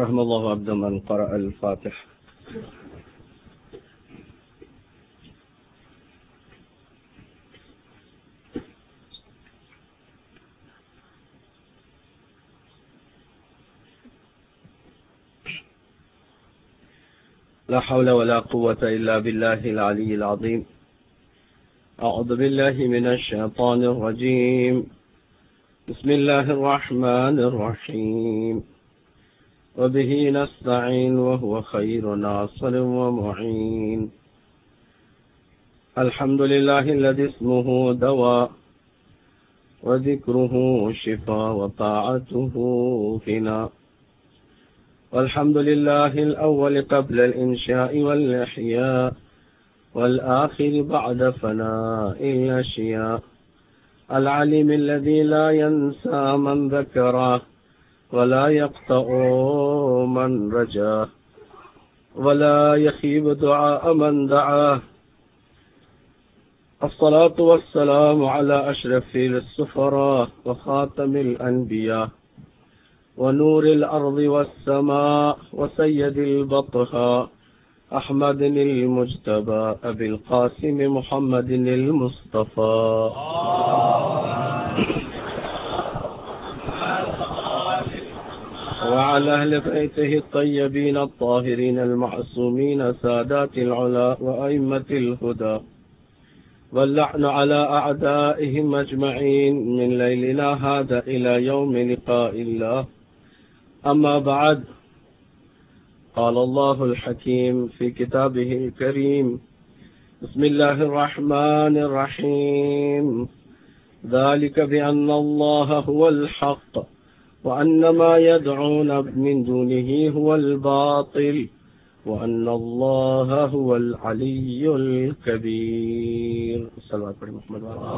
رحم الله عبد من قرأ الفاتح. لا حول ولا قوة إلا بالله العلي العظيم. أعوذ بالله من الشيطان الرجيم. بسم الله الرحمن الرحيم. وبه نستعين وهو خير ناصر ومعين. الحمد لله الذي اسمه دواء وذكره شفاء وطاعته غنى. والحمد لله الأول قبل الإنشاء والإحياء والآخر بعد فناء الأشياء. العليم الذي لا ينسى من ذكره ولا يقطع من رجاه ولا يخيب دعاء من دعاه. الصلاة والسلام على أشرف السفراء وخاتم الأنبياء ونور الأرض والسماء وسيد البطحاء أحمد المجتبى أبي القاسم محمد المصطفى وعلى أهل بيته الطيبين الطاهرين المعصومين سادات العلا وأئمة الهدى. واللعن على أعدائهم أجمعين من ليلنا هذا إلى يوم لقاء الله. أما بعد، قال الله الحكيم في كتابه الكريم: بسم الله الرحمن الرحيم. ذلك بأن الله هو الحق وأن ما يدعون من دونه هو الباطل وأن الله هو العلي الكبير. صلوات پر محمد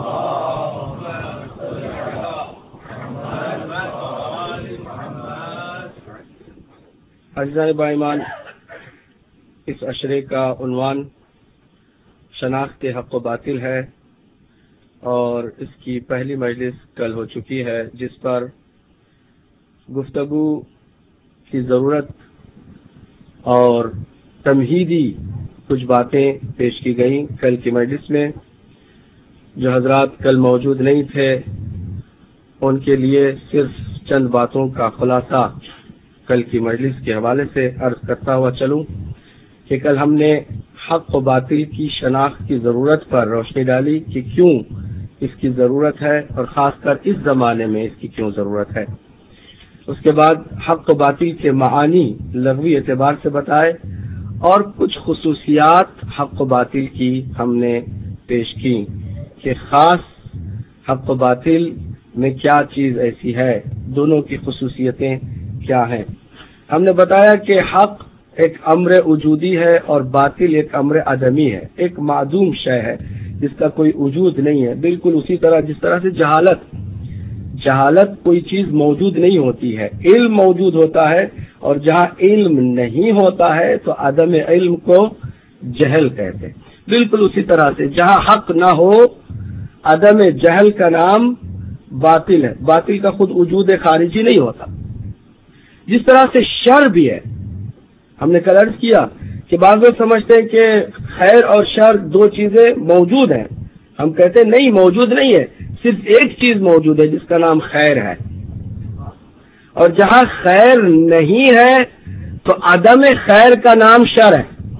عزیزان بائیمان، اس عشرے کا عنوان شناخت حق و باطل ہے اور اس کی پہلی مجلس کل ہو چکی ہے، جس پر گفتگو کی ضرورت اور تمہیدی کچھ باتیں پیش کی گئیں کل کی مجلس میں. جو حضرات کل موجود نہیں تھے ان کے لیے صرف چند باتوں کا خلاصہ کل کی مجلس کے حوالے سے عرض کرتا ہوا چلوں کہ کل ہم نے حق و باطل کی شناخت کی ضرورت پر روشنی ڈالی کہ کیوں اس کی ضرورت ہے اور خاص کر اس زمانے میں اس کی کیوں ضرورت ہے. اس کے بعد حق و باطل کے معانی لغوی اعتبار سے بتائے اور کچھ خصوصیات حق و باطل کی ہم نے پیش کی کہ خاص حق و باطل میں کیا چیز ایسی ہے، دونوں کی خصوصیتیں کیا ہیں. ہم نے بتایا کہ حق ایک امر وجودی ہے اور باطل ایک امر عدمی ہے، ایک معدوم شے ہے جس کا کوئی وجود نہیں ہے. بالکل اسی طرح جس طرح سے جہالت کوئی چیز موجود نہیں ہوتی ہے، علم موجود ہوتا ہے، اور جہاں علم نہیں ہوتا ہے تو عدم علم کو جہل کہتے ہیں. بالکل اسی طرح سے جہاں حق نہ ہو عدم جہل کا نام باطل ہے. باطل کا خود وجود خارجی نہیں ہوتا. جس طرح سے شر بھی ہے، ہم نے کل عرض کیا کہ بعض لوگ سمجھتے ہیں کہ خیر اور شر دو چیزیں موجود ہیں. ہم کہتے ہیں نہیں، موجود نہیں ہے، صرف ایک چیز موجود ہے جس کا نام خیر ہے، اور جہاں خیر نہیں ہے تو عدم خیر کا نام شر ہے.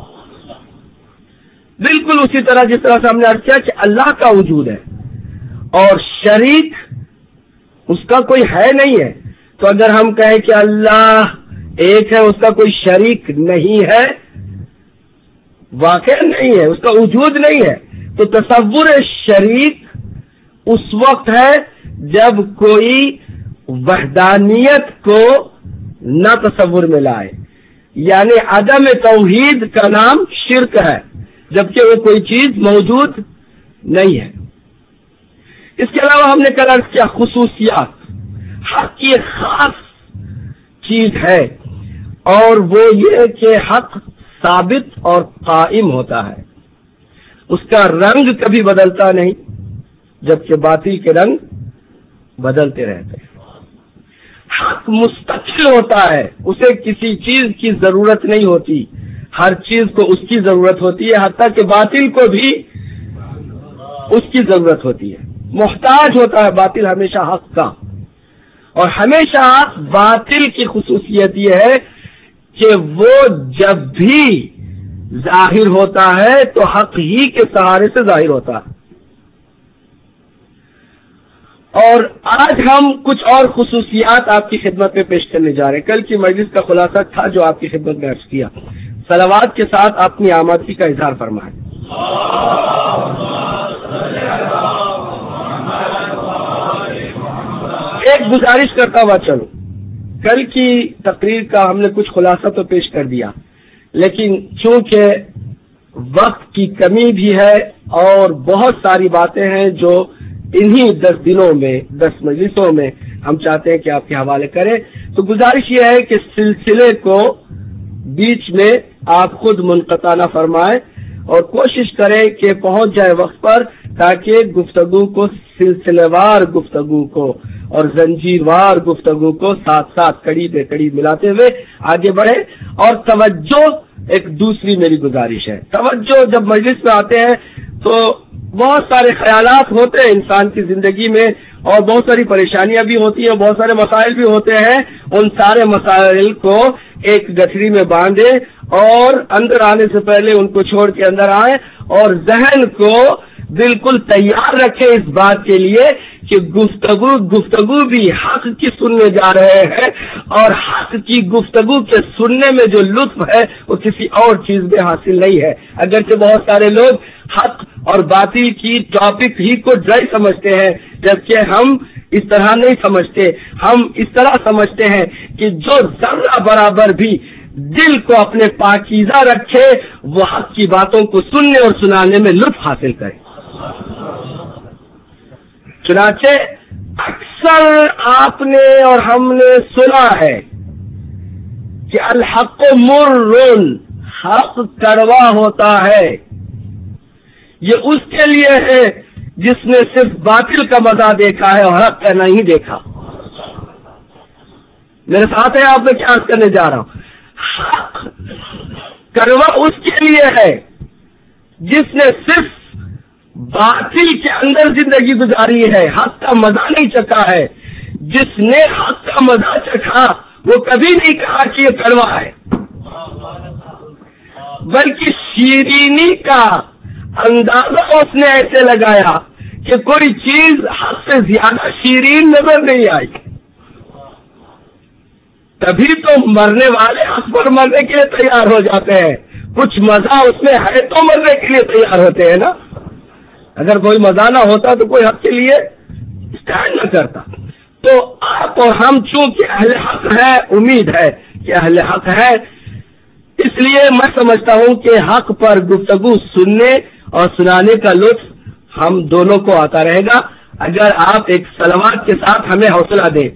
بالکل اسی طرح جس طرح سے ہم نے عرض کیا کہ اللہ کا وجود ہے اور شریک اس کا کوئی ہے نہیں ہے، تو اگر ہم کہیں کہ اللہ ایک ہے، اس کا کوئی شریک نہیں ہے، واقع نہیں ہے، اس کا وجود نہیں ہے، تو تصور شریک اس وقت ہے جب کوئی وحدانیت کو نہ تصور میں لائے، یعنی عدم توحید کا نام شرک ہے جبکہ وہ کوئی چیز موجود نہیں ہے. اس کے علاوہ ہم نے کل عرض کیا خصوصیات. حق کی ایک خاص چیز ہے اور وہ یہ کہ حق ثابت اور قائم ہوتا ہے، اس کا رنگ کبھی بدلتا نہیں، جبکہ باطل کے رنگ بدلتے رہتے ہیں. حق مستقل ہوتا ہے، اسے کسی چیز کی ضرورت نہیں ہوتی، ہر چیز کو اس کی ضرورت ہوتی ہے، حتیٰ کہ باطل کو بھی اس کی ضرورت ہوتی ہے، محتاج ہوتا ہے باطل ہمیشہ حق کا۔ اور ہمیشہ باطل کی خصوصیت یہ ہے کہ وہ جب بھی ظاہر ہوتا ہے تو حق ہی کے سہارے سے ظاہر ہوتا ہے۔ اور آج ہم کچھ اور خصوصیات آپ کی خدمت میں پیش کرنے جا رہے ہیں۔ کل کی مجلس کا خلاصہ تھا جو آپ کی خدمت میں عرض کیا، صلوات کے ساتھ اپنی آمادگی کا اظہار فرمائیں۔ ایک گزارش کرتا ہوا چلو، کل کی تقریر کا ہم نے کچھ خلاصہ تو پیش کر دیا، لیکن چونکہ وقت کی کمی بھی ہے اور بہت ساری باتیں ہیں جو انہی 10 دنوں میں 10 مجلسوں میں ہم چاہتے ہیں کہ آپ کے حوالے کریں، تو گزارش یہ ہے کہ سلسلے کو بیچ میں آپ خود منقطع نہ فرمائیں اور کوشش کریں کہ پہنچ جائے وقت پر، تاکہ گفتگو کو سلسلے وار گفتگو کو اور زنجیر وار گفتگو کو ساتھ ساتھ کڑی بے کڑی ملاتے ہوئے آگے بڑھے۔ اور توجہ ایک دوسری میری گزارش ہے، توجہ جب مجلس میں آتے ہیں تو بہت سارے خیالات ہوتے ہیں انسان کی زندگی میں، اور بہت ساری پریشانیاں بھی ہوتی ہیں، بہت سارے مسائل بھی ہوتے ہیں، ان سارے مسائل کو ایک گٹھری میں باندھے اور اندر آنے سے پہلے ان کو چھوڑ کے اندر آئے اور ذہن کو بالکل تیار رکھے اس بات کے لیے کہ گفتگو بھی حق کی سننے جا رہے ہیں، اور حق کی گفتگو کے سننے میں جو لطف ہے وہ کسی اور چیز میں حاصل نہیں ہے۔ اگرچہ بہت سارے لوگ حق اور باطل کی ٹاپک ہی کو ڈرائی سمجھتے ہیں، جبکہ ہم اس طرح نہیں سمجھتے، ہم اس طرح سمجھتے ہیں کہ جو ذرہ برابر بھی دل کو اپنے پاکیزہ رکھے وہ حق کی باتوں کو سننے اور سنانے میں لطف حاصل کرے۔ چنانچہ اکثر آپ نے اور ہم نے سنا ہے کہ الحق مر، حق کڑوا ہوتا ہے۔ یہ اس کے لیے ہے جس نے صرف باطل کا مزہ دیکھا ہے اور حق کا نہیں دیکھا۔ میرے ساتھ ہے، آپ میں کیا عرض کرنے جا رہا ہوں؟ حق کڑوا اس کے لیے ہے جس نے صرف باطل کے اندر زندگی گزاری ہے، حق کا مزہ نہیں چکھا ہے۔ جس نے حق کا مزہ چکھا وہ کبھی نہیں کہا کہ یہ کڑوا ہے، بلکہ شیرینی کا اندازہ اس نے ایسے لگایا کہ کوئی چیز حق سے زیادہ شیرین نظر نہیں آئی۔ تبھی تو مرنے والے حق پر مرنے کے لیے تیار ہو جاتے ہیں، کچھ مزہ اس میں ہے تو مرنے کے لیے تیار ہوتے ہیں نا۔ اگر کوئی مزہ نہ ہوتا تو کوئی حق کے لیے اسٹینڈ نہ کرتا۔ تو آپ اور ہم چونکہ اہل حق ہے، امید ہے کہ اہل حق ہے، اس لیے میں سمجھتا ہوں کہ حق پر گفتگو سننے اور سنانے کا لطف ہم دونوں کو آتا رہے گا اگر آپ ایک صلوات کے ساتھ ہمیں حوصلہ دیں۔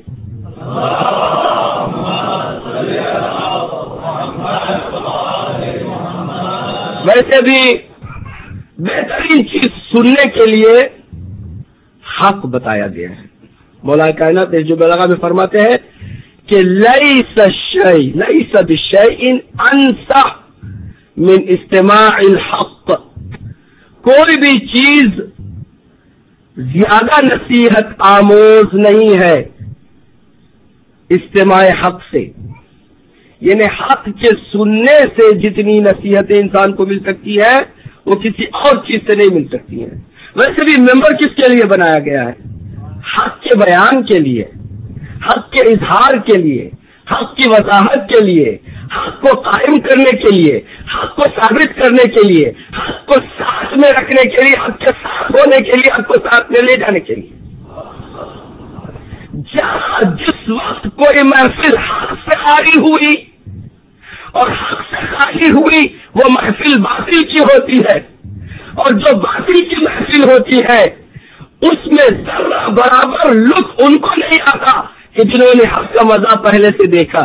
ویسے بھی بہترین چیز سننے کے لیے حق بتایا گیا ہے۔ مولا کائنات جو بلاغہ میں فرماتے ہیں کہ لیس بشیء انسع من استماع الحق، کوئی بھی چیز زیادہ نصیحت آموز نہیں ہے استماع حق سے، یعنی حق کے سننے سے جتنی نصیحتیں انسان کو مل سکتی ہے وہ کسی اور چیز سے نہیں مل سکتی ہیں۔ ویسے بھی ممبر کس کے لیے بنایا گیا ہے؟ حق کے بیان کے لیے، حق کے اظہار کے لیے، حق کی وضاحت کے لیے، حق کو قائم کرنے کے لیے، حق کو ثابت کرنے کے لیے، حق کو ساتھ میں رکھنے کے لیے، حق کے ساتھ ہونے کے لیے، حق کو ساتھ میں لے جانے کے لیے۔ جس وقت کوئی محفل حق سے خالی ہوئی اور حق سے خالی ہوئی وہ محفل باطل کی ہوتی ہے، اور جو باطل کی محفل ہوتی ہے اس میں ذرہ برابر لطف ان کو نہیں آتا کہ جنہوں نے حق کا مزہ پہلے سے دیکھا۔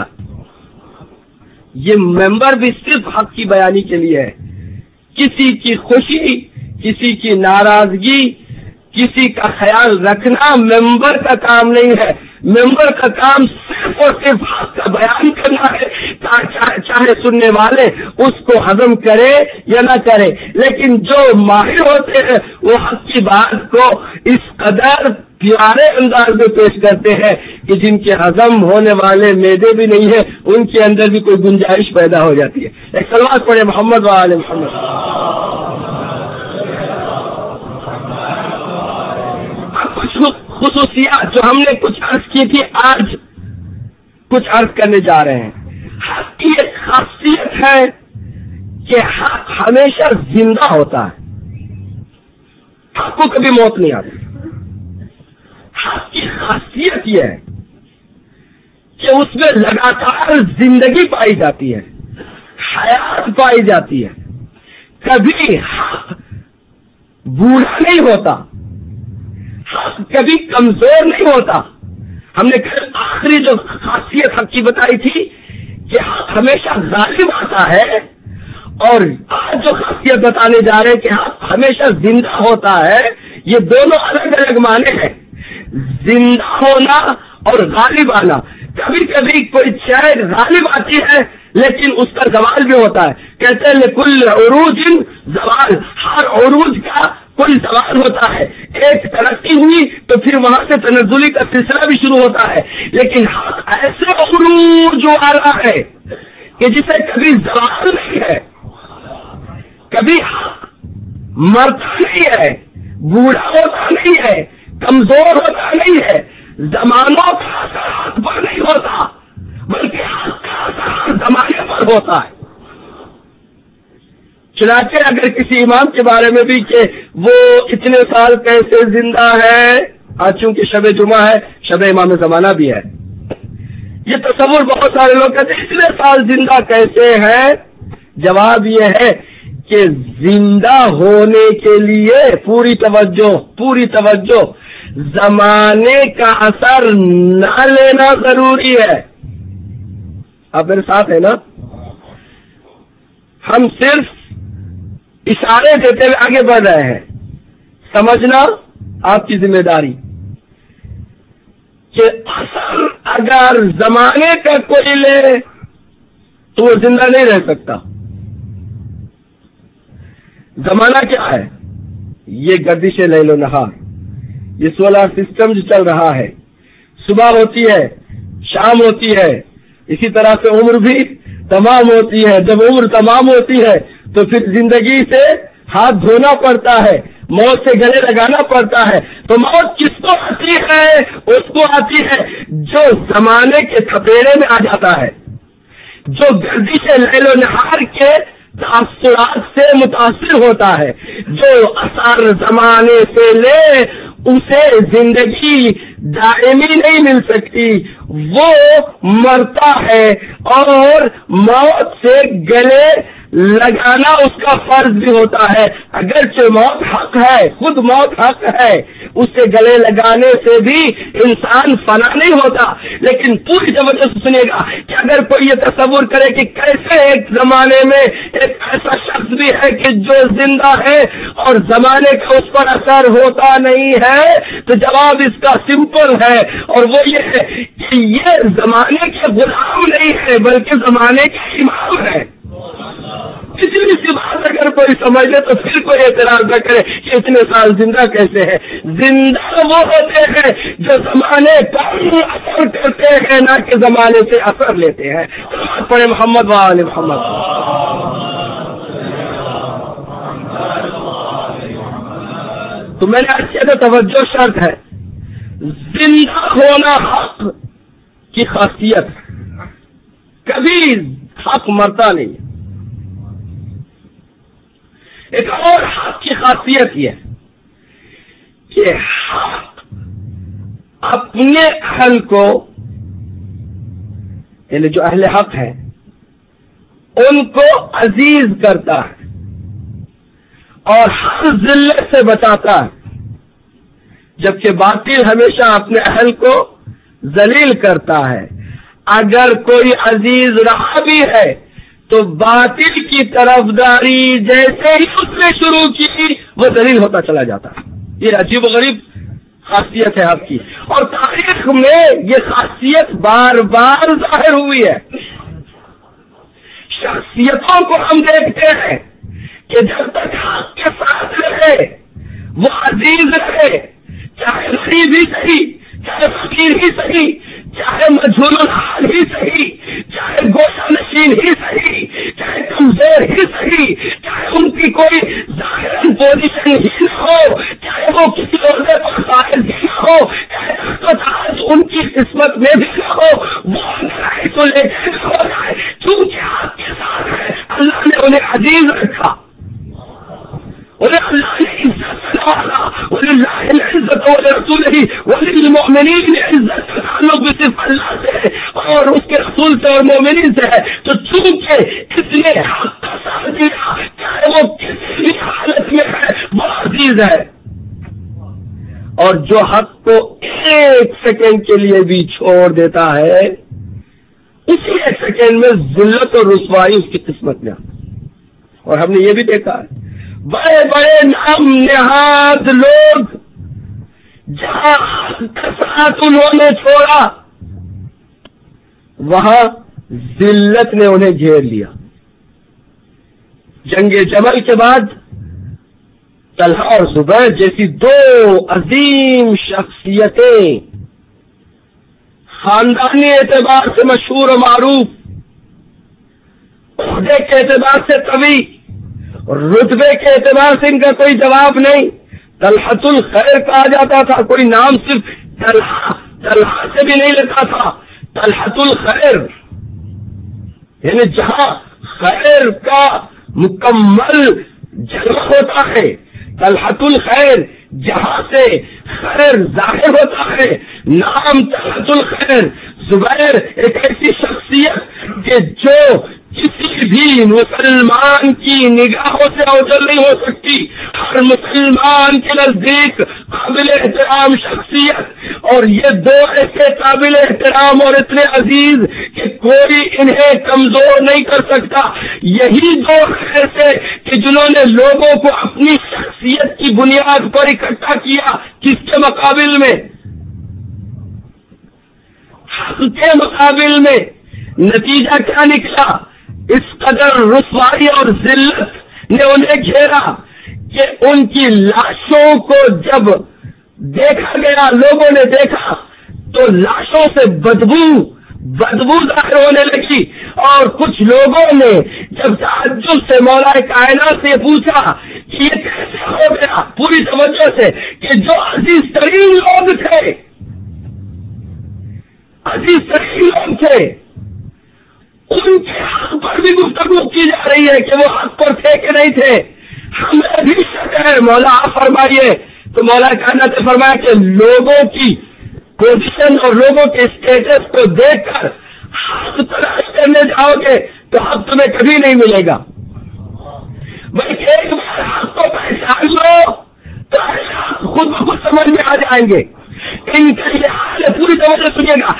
یہ ممبر بھی صرف حق کی بیانی کے لیے ہے، کسی کی خوشی، کسی کی ناراضگی، کسی کا خیال رکھنا ممبر کا کام نہیں ہے۔ ممبر کا کام صرف اور صرف حق کا بیان کرنا ہے، چاہے سننے والے اس کو ہضم کرے یا نہ کرے، لیکن جو ماہر ہوتے ہیں وہ حق کی بات کو اس قدر پیارے انداز میں پیش کرتے ہیں کہ جن کے ہضم ہونے والے معدے بھی نہیں ہیں ان کے اندر بھی کوئی گنجائش پیدا ہو جاتی ہے۔ ایک صلوات پڑھے محمد وآل محمد۔ کچھ خصوصیات جو ہم نے کچھ عرض کی تھی آج کچھ عرض کرنے جا رہے ہیں۔ حق کی ایک خاصیت ہے کہ حق ہمیشہ زندہ ہوتا ہے، حق کو کبھی موت نہیں آتی۔ حق کی خاصیت یہ ہے کہ اس میں لگاتار زندگی پائی جاتی ہے، حیات پائی جاتی ہے، کبھی حق بوڑھا نہیں ہوتا، حق کبھی کمزور نہیں ہوتا۔ ہم نے آخری جو خاصیت حق کی بتائی تھی کہ حق ہمیشہ غالب آتا ہے، اور آج جو خاصیت بتانے جا رہے ہیں کہ حق ہمیشہ زندہ ہوتا ہے، یہ دونوں الگ الگ معنی ہیں، زندہ ہونا اور غالب آنا۔ کبھی کبھی کوئی شے غالب آتی ہے لیکن اس کا زوال بھی ہوتا ہے، کہتے ہیں لکل عروج زوال، ہر عروج کا کوئی زوال ہوتا ہے، ایک ترقی ہوئی تو پھر وہاں سے تنزلی کا سلسلہ بھی شروع ہوتا ہے، لیکن حق ایسے عروج والا ہے کہ جسے کبھی زوال نہیں ہے، کبھی حق مرتا نہیں ہے، بوڑھا ہوتا نہیں ہے، کمزور ہوتا نہیں ہے، زمانوں کا اثر حق پر نہیں ہوتا بلکہ حق کا اثر زمانے پر ہوتا ہے۔ چنانچہ اگر کسی امام کے بارے میں بھی کہ وہ اتنے سال کیسے زندہ ہے، آج چونکہ شب جمعہ ہے، شب امام زمانہ بھی ہے، یہ تصور بہت سارے لوگ کہتے ہیں اتنے سال زندہ کیسے ہیں۔ جواب یہ ہے کہ زندہ ہونے کے لیے پوری توجہ زمانے کا اثر نہ لینا ضروری ہے۔ آپ میرے ساتھ ہیں نا؟ ہم صرف اشارے دیتے ہوئے آگے بڑھ رہے ہیں، سمجھنا آپ کی ذمہ داری کہ اثر اگر زمانے کا کوئی لے تو وہ زندہ نہیں رہ سکتا۔ زمانہ کیا ہے؟ یہ گردش لیل و نہار، یہ سولار سسٹم جو چل رہا ہے، صبح ہوتی ہے، شام ہوتی ہے، اسی طرح سے عمر بھی تمام ہوتی ہے۔ جب عمر تمام ہوتی ہے تو پھر زندگی سے ہاتھ دھونا پڑتا ہے، موت سے گلے لگانا پڑتا ہے۔ تو موت کس کو آتی ہے؟ اس کو آتی ہے جو زمانے کے تھپیڑے میں آ جاتا ہے، جو گردش لیل و نہار کے تاثرات سے متاثر ہوتا ہے، جو اثر زمانے سے لے اسے زندگی دائمی نہیں مل سکتی، وہ مرتا ہے، اور موت سے گلے لگانا اس کا فرض بھی ہوتا ہے۔ اگرچہ موت حق ہے، خود موت حق ہے، اس سے گلے لگانے سے بھی انسان فنا نہیں ہوتا، لیکن پوری توجہ سے سنے گا کہ اگر کوئی یہ تصور کرے کہ کیسے ایک زمانے میں ایک ایسا شخص بھی ہے کہ جو زندہ ہے اور زمانے کا اس پر اثر ہوتا نہیں ہے، تو جواب اس کا سمپل ہے، اور وہ یہ ہے کہ یہ زمانے کے غلام نہیں ہے بلکہ زمانے کے امام ہے۔ اتنی سی بات اگر کوئی سمجھ لے تو پھر کوئی اعتراض نہ کرے کہ اتنے سال زندہ کیسے ہے۔ زندہ وہ ہوتے ہیں جو زمانے پر اثر کرتے ہیں، نہ کہ زمانے سے اثر لیتے ہیں۔ پڑھے محمد وآل محمد۔ تو میں نے اچھے سے توجہ شرط ہے، زندہ ہونا حق کی خاصیت، کبھی حق مرتا نہیں۔ ایک اور حق کی خاصیت یہ کہ حق اپنے اہل کو، یعنی جو اہل حق ہے ان کو عزیز کرتا ہے اور ہر ذلت سے بچاتا ہے، جبکہ باطل ہمیشہ اپنے اہل کو ذلیل کرتا ہے۔ اگر کوئی عزیز رہا بھی ہے تو باطل کی طرفداری جیسے ہی اس نے شروع کی وہ ذلیل ہوتا چلا جاتا ہے۔ یہ عجیب و غریب خاصیت ہے حق کی، اور تاریخ میں یہ خاصیت بار بار ظاہر ہوئی ہے۔ شخصیتوں کو ہم دیکھتے ہیں کہ جب تک حق کے ساتھ رہے وہ عزیز رہے، چاہے غریب ہی صحیح، چاہے فقیر ہی صحیح، چاہے مجہول الحال ہی صحیح، چاہے گوشہ نشین ہی صحیح، چاہے کمزور ہی صحیح، چاہے ان کی کوئی ظاہر پوزیشن ہی نہ ہو، چاہے وہ کسی عہدے پر فائز ہی نہ ہو، چاہے ان کی قسمت میں بھی نہ ہو، وہ تو لے ہو جائے، چونکہ آپ کے ساتھ ہے اللہ نے انہیں عزیز رکھا، انہیں اللہ نے عزت نوازا، وللہ العزت ولرسولہ وللمؤمنین، عزت کا تعلق بھی صرف اللہ سے ہے اور اس کے رسول سے اور مومنین سے ہے۔ تو چونکہ اس نے حق کا ساتھ دیا، چاہے وہ کسی بھی حالت میں ہے، وہ عزیز ہے، اور جو حق کو ایک سیکنڈ کے لیے بھی چھوڑ دیتا ہے اسی ایک سیکنڈ میں ذلت اور رسوائی اس کی قسمت میں آتی ہے۔ اور ہم نے یہ بھی دیکھا ہے بڑے بڑے نام نہاد لوگ جہاں حق کا ساتھ انہوں نے چھوڑا وہاں ذلت نے انہیں گھیر لیا۔ جنگ جمل کے بعد طلحہ اور زبیر جیسی دو عظیم شخصیتیں، خاندانی اعتبار سے مشہور و معروف، عہدے کے اعتبار سے قوی، رتبے کے اعتبار سے ان کا کوئی جواب نہیں، طلحۃ الخیر کہا جاتا تھا، کوئی نام صرف طلحہ سے بھی نہیں لکھا تھا، طلحۃ الخیر، یعنی جہاں خیر کا مکمل جلوہ ہوتا ہے، طلحۃ الخیر جہاں سے خیر ظاہر ہوتا ہے، نام طلحۃ الخیر۔ زبیر ایک ایسی شخصیت کہ جو کسی بھی مسلمان کی نگاہوں سے اوجل نہیں ہو سکتی، ہر مسلمان کے نزدیک قابل احترام شخصیت، اور یہ دو ایسے قابل احترام اور اتنے عزیز کہ کوئی انہیں کمزور نہیں کر سکتا۔ یہی دو ایسے کہ جنہوں نے لوگوں کو اپنی شخصیت کی بنیاد پر اکٹھا کیا، کس کے مقابل میں؟ حق کے مقابل میں۔ نتیجہ کیا نکلا؟ اس قدر رسوائی اور ذلت نے انہیں گھیرا کہ ان کی لاشوں کو جب دیکھا گیا، لوگوں نے دیکھا تو لاشوں سے بدبو ظاہر ہونے لگی، اور کچھ لوگوں نے جب تعجب سے مولا کائنات سے پوچھا کہ یہ کیسے ہو گیا، پوری توجہ سے، کہ جو عزیز ترین لوگ تھے، ان کے حق پر بھی گفتگو کی جا رہی ہے کہ وہ حق پر تھے کہ نہیں تھے، ہمیں بھی شک ہے۔ مولا آپ فرمائیے، تو مولا کائنات نے فرمایا کہ لوگوں کی پوزیشن اور لوگوں کے اسٹیٹس کو دیکھ کر حق تلاش کرنے جاؤ گے تو حق تمہیں کبھی نہیں ملے گا، بلکہ ایک بار حق کو پہچان لو تو خود بخود سمجھ میں آ جائیں گے۔ ان کا یہ حال ہے، پوری طرح سے سنیے گا،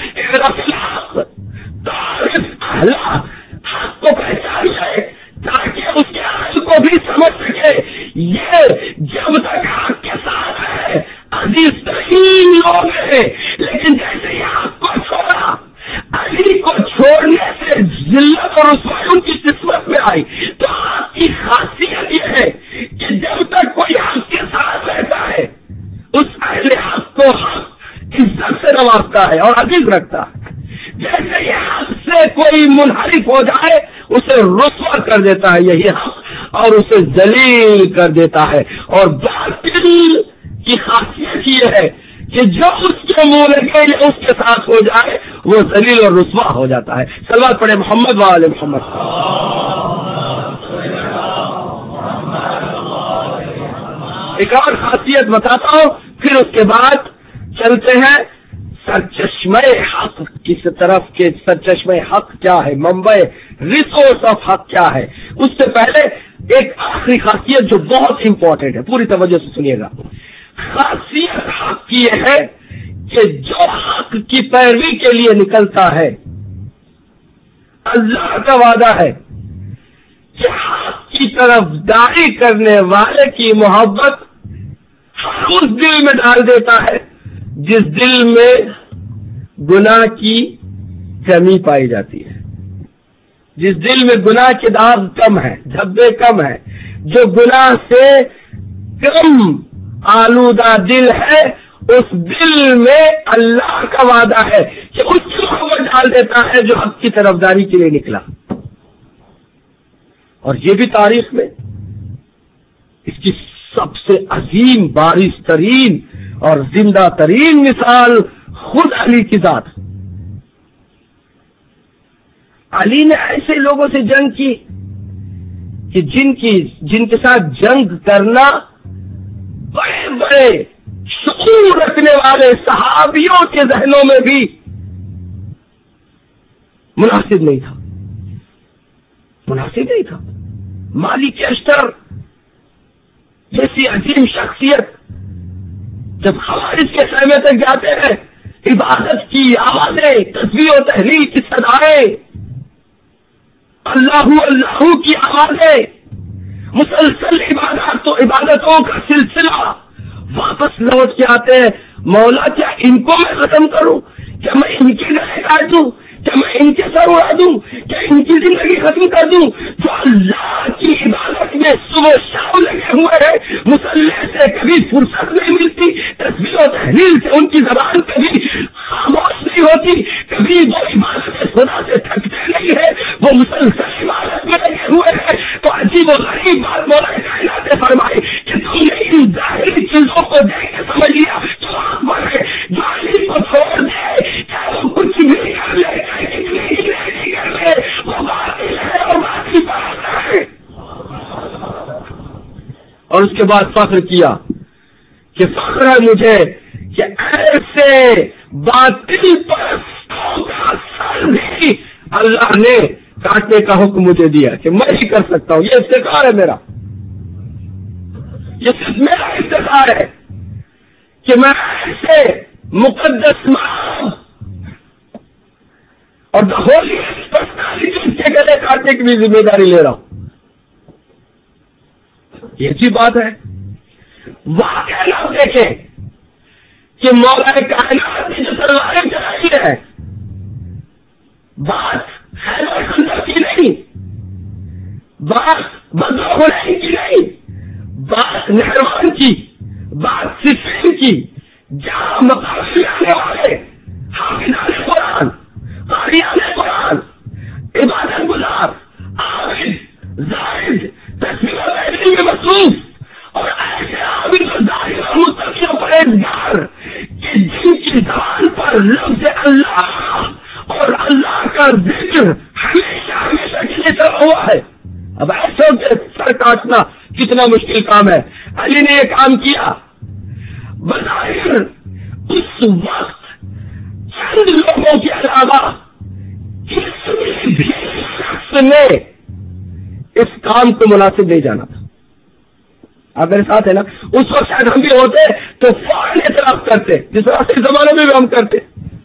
حق کو پہچان جائے تاکہ اس کے حق کو بھی سمجھ سکے۔ یہ جب تک حق کے ساتھ ہے عزیز ترین لوگ ہیں، لیکن جیسے یہ حق کو چھوڑا، علی کو چھوڑنے سے ذلت اور رسوائی ان کی قسمت میں آئی۔ تو حق کی خاصیت یہ ہے کہ جب تک کوئی حق کے ساتھ رہتا ہے اس اہل حق کو حق عزت سے نوازتا ہے اور عزیز رکھتا ہے، جیسے یہ حق سے کوئی منحرف ہو جائے اسے رسوا کر دیتا ہے یہی حق، اور اسے ذلیل کر دیتا ہے۔ اور باطل کی خاصیت یہ ہے کہ جو اس کے منہ لگے یا اس کے ساتھ ہو جائے وہ ذلیل اور رسوا ہو جاتا ہے۔ صلوات پڑھے محمد وآل محمد۔ ایک اور خاصیت بتاتا ہوں، پھر اس کے بعد چلتے ہیں سرچشمہ حق کس طرف کے۔ سرچشمہ حق کیا ہے، منبع ریسورس آف حق کیا ہے؟ اس سے پہلے ایک آخری خاصیت جو بہت امپورٹنٹ ہے، پوری توجہ سے سنیے گا۔ خاصیت حق کی یہ ہے کہ جو حق کی پیروی کے لیے نکلتا ہے، اللہ کا وعدہ ہے کہ حق کی طرف داعی کرنے والے کی محبت اس دل میں ڈال دیتا ہے جس دل میں گناہ کی کمی پائی جاتی ہے، جس دل میں گناہ کے داغ کم ہے، دھبے کم ہے، جو گناہ سے کم آلودہ دل ہے، اس دل میں اللہ کا وعدہ ہے کہ اس کو محبت ڈال دیتا ہے جو حق کی طرفداری کے لیے نکلا. اور یہ بھی تاریخ میں اس کی سب سے عظیم بارز ترین اور زندہ ترین مثال خود علی کی ذات. علی نے ایسے لوگوں سے جنگ کی کہ جن کے ساتھ جنگ کرنا بڑے بڑے شعور رکھنے والے صحابیوں کے ذہنوں میں بھی مناسب نہیں تھا. مالک اشتر جیسی عظیم شخصیت جب خوارج کے خیمے تک جاتے ہیں، عبادت کی آوازیں، تسبیح و تحلیل کی صدائیں، اللہ اللہ کی آوازیں، مسلسل عبادتوں کا سلسلہ، واپس لوٹ کے آتے ہیں. مولا کیا ان کو میں ختم کروں؟ کیا میں ان کے گلے کاٹ دوں؟ کیا میں ان کے سر اڑا دوں؟ کیا ان کی زندگی ختم کر دوں؟ جو اللہ کی عبادت میں صبح شام لگے ہوئے ہیں، مسلح سے کبھی فرصت نہیں ملتی، تسبیح و تحلیل سے ان کی زبان کبھی خاموش نہیں ہوتی، کبھی وہ عبادت خدا سے تھکتے نہیں ہے، وہ مسلسل عبادت میں لگے ہوئے ہیں. تو عجیب و غریب بات مولا کائنات نے فرمائی کہ تم نے ان ظاہری چیزوں کو دیکھ کے سمجھ لیا جو اکبر ہے، جو علی کو چھوڑ دے کیا وہ کچھ بھی کر لے، وہ باطل ہے اور باطل بات ہے. اور اس کے بعد فخر کیا کہ فخر ہے مجھے کہ ایسے باطل پرستوں کا سر بھی اللہ نے کاٹنے کا حکم مجھے دیا کہ میں ہی کر سکتا ہوں. یہ افتخار ہے میرا، یہ صرف میرا افتخار ہے کہ میں ایسے مقدس اور ہولی کے گلے کاٹنے کی بھی ذمہ داری لے رہا ہوں. یہ اچھی بات ہے. وہاں کہنا دیکھیں کہ مولا کائنات نے جو تلواریں چلائی ہے، بات خندق کی نہیں، بات بدخوئی کی نہیں، بات نہروان کی، بات صفین کی، جہاں مقاصد آنے والے حافظان قرآن، قاریان قرآن، عبادت گزار، عابد، زاہد، تسبیح و تحلیل میں مصروف اور ایسے عابد و زاہد اور متقی و پرہیزگار کہ جن کی زبان پر لفظ اللہ اور اللہ کا ذکر ہمیشہ کے لیے چلا ہوا ہے. اب ایسے سر کاٹنا کتنا مشکل کام ہے. علی نے یہ کام کیا. بظاہر اس وقت چند لوگوں کے علاوہ کسی بھی شخص نے اس کام کو مناسب نہیں جانا تھا. آپ میرے ساتھ ہے نا؟ اس وقت شاید ہم بھی ہوتے تو فوراً اعتراف کرتے، جس طرح سے زمانے میں بھی ہم کرتے،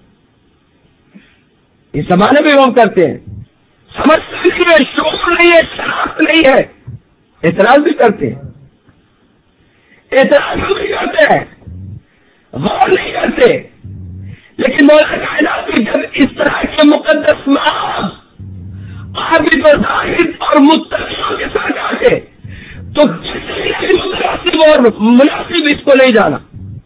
اس زمانے میں بھی ہم کرتے ہیں. سمجھ نہیں ہے، شعور نہیں ہے، شناخت نہیں ہے، اعتراض بھی کرتے ہیں، اعتراض بھی کرتے ہیں، غور نہیں کرتے. لیکن مولا کائنات میں جب اس طرح کے مقدس عابد و زاہد اور متقیوں کے ساتھ آتے تو کسی مناسب اور مناسب اس کو نہیں جانا.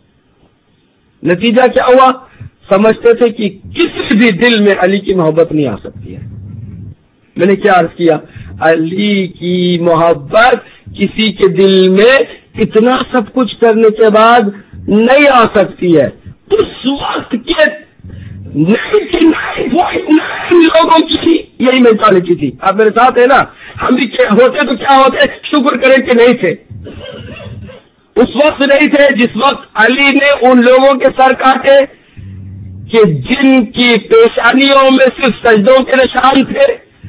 نتیجہ کیا ہوا؟ سمجھتے تھے کہ کسی بھی دل میں علی کی محبت نہیں آ سکتی ہے. میں نے کیا عرض کیا؟ علی کی محبت کسی کے دل میں اتنا سب کچھ کرنے کے بعد نہیں آ سکتی ہے. اس وقت کے لوگوں کی تھی یہی مینٹالٹی تھی. آپ میرے ساتھ ہے نا؟ ہم بھی ہوتے تو کیا ہوتے؟ شکر کریں کہ نہیں تھے. اس وقت نہیں تھے جس وقت علی نے ان لوگوں کے سر کاٹے کہ جن کی پیشانیوں میں صرف سجدوں کے نشان تھے،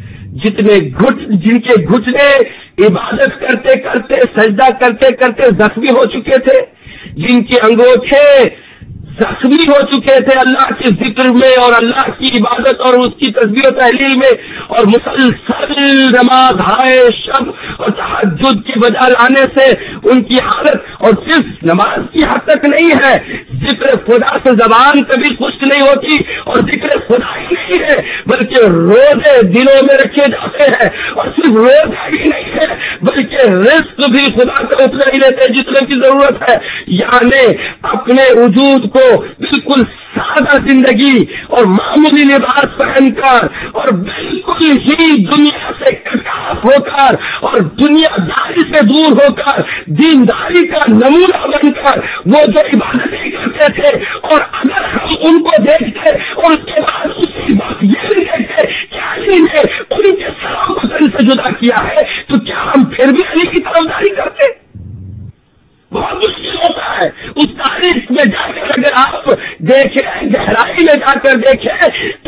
جن کے گھٹنے عبادت کرتے کرتے، سجدہ کرتے کرتے زخمی ہو چکے تھے، جن کے انگوٹھے زخمی ہو چکے تھے اللہ کے ذکر میں اور اللہ کی عبادت اور اس کی تسبیح و تحلیل میں، اور مسلسل نماز ہائے شب اور تہجد کی بجا لانے سے ان کی حالت اور صرف نماز کی حد تک نہیں ہے، ذکر خدا سے زبان کبھی خشک نہیں ہوتی، اور ذکر خدا ہی نہیں ہے بلکہ روزے دلوں میں رکھے جاتے ہیں، اور صرف روزہ ہی نہیں ہے بلکہ رزق بھی خدا سے اتنا ہی لیتے جتنے کی ضرورت ہے، یعنی اپنے وجود کو بالکل سادہ زندگی اور معمولی لباس پہن کر اور بالکل ہی دنیا سے کٹاف ہو کر اور دنیا داری سے دور ہو کر دینداری کا نمونہ بن کر وہ جو عبادتیں کرتے تھے، اور اگر ہم ان کو دیکھتے اور اس کے بعد اسی بات یہ بھی دیکھتے کہ علی نے ان کے سلام وطن سے جدا کیا ہے، تو کیا ہم پھر بھی علی کی طرفداری کرتے؟ بہت مشکل ہوتا ہے اس تاریخ میں جا کر اگر آپ دیکھیں، گہرائی میں جا کر دیکھیں تو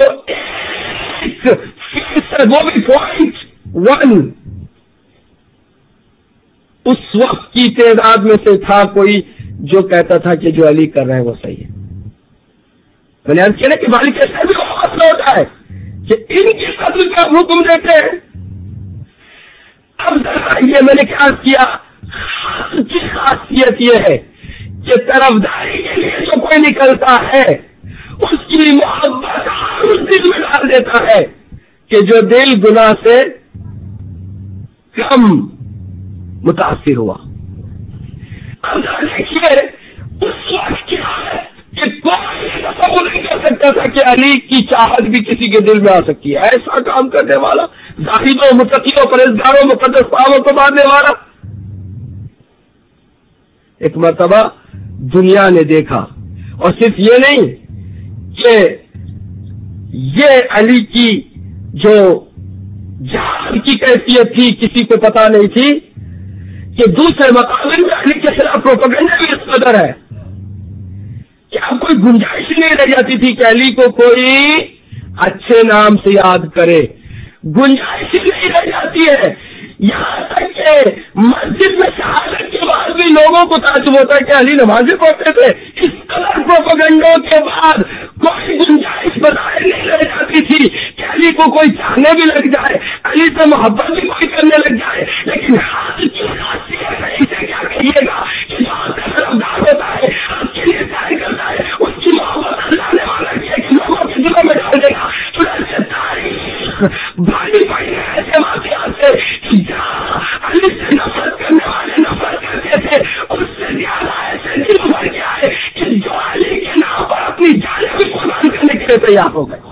1% وہ بھی 0.1 اس وقت کی تعداد میں سے تھا کوئی جو کہتا تھا کہ جو علی کر رہے ہیں وہ صحیح ہے۔ میں نے عرض کیا نا کہ مالک ایسا بھی مسئلہ ہوتا ہے کہ ان کی قتل کا حکم دیتے ہیں۔ اب یہ میں نے کیا کیا، کی خاصیت یہ ہے کہ طرفداری کے لیے جو کوئی نکلتا ہے اس کی محبت اس دل میں ڈال دیتا ہے کہ جو دل گناہ سے کم متاثر ہوا۔ اب دیکھیے اس وقت کیا ہے کہ کوئی تصور نہیں کر سکتا تھا کہ علی کی چاہت بھی کسی کے دل میں آ سکتی ہے، ایسا کام کرنے والا، زاہدوں متقیوں پرہیزگاروں مقدس پاؤں کو مارنے والا۔ ایک مرتبہ دنیا نے دیکھا، اور صرف یہ نہیں کہ یہ علی کی جو جہاد کی کیفیت تھی کسی کو پتا نہیں تھی کہ دوسرے مقابل میں علی کے خلاف پروپیگنڈا بھی اس قدر ہے کہ اب کوئی گنجائش نہیں رہ جاتی تھی کہ علی کو کوئی اچھے نام سے یاد کرے، گنجائش نہیں رہ جاتی ہے۔ یہاں تک کہ مسجد میں شہادت کے بعد بھی لوگوں کو تعجب ہوتا ہے کہ علی نمازیں پڑھتے تھے۔ اس قدر پروپیگنڈوں کے بعد کوئی گنجائش بظاہر نہیں رہ جاتی تھی کہ علی کو کوئی چاہنے بھی لگ جائے، علی سے محبت بھی کوئی کرنے لگ جائے۔ لیکن حال کی خاصیت اسے کیا کہیے گا کہ جہاں کا طرفدار ہوتا ہے، آپ کے لیے پیار کرتا ہے، اس کی محبت اللہ نے والا کیا کہ لوگوں کے دلوں میں ڈال دے گا۔ بھائی بھائی ایسے واقعات سے علی سے نفرت کرنے والے نفرت کرتے تھے، اس سے زیادہ ایسے دل بھر گیا ہے کہ جو علی کے نام پر اپنی جانیں بھی قربان کرنے کے لیے تیار ہو گئے۔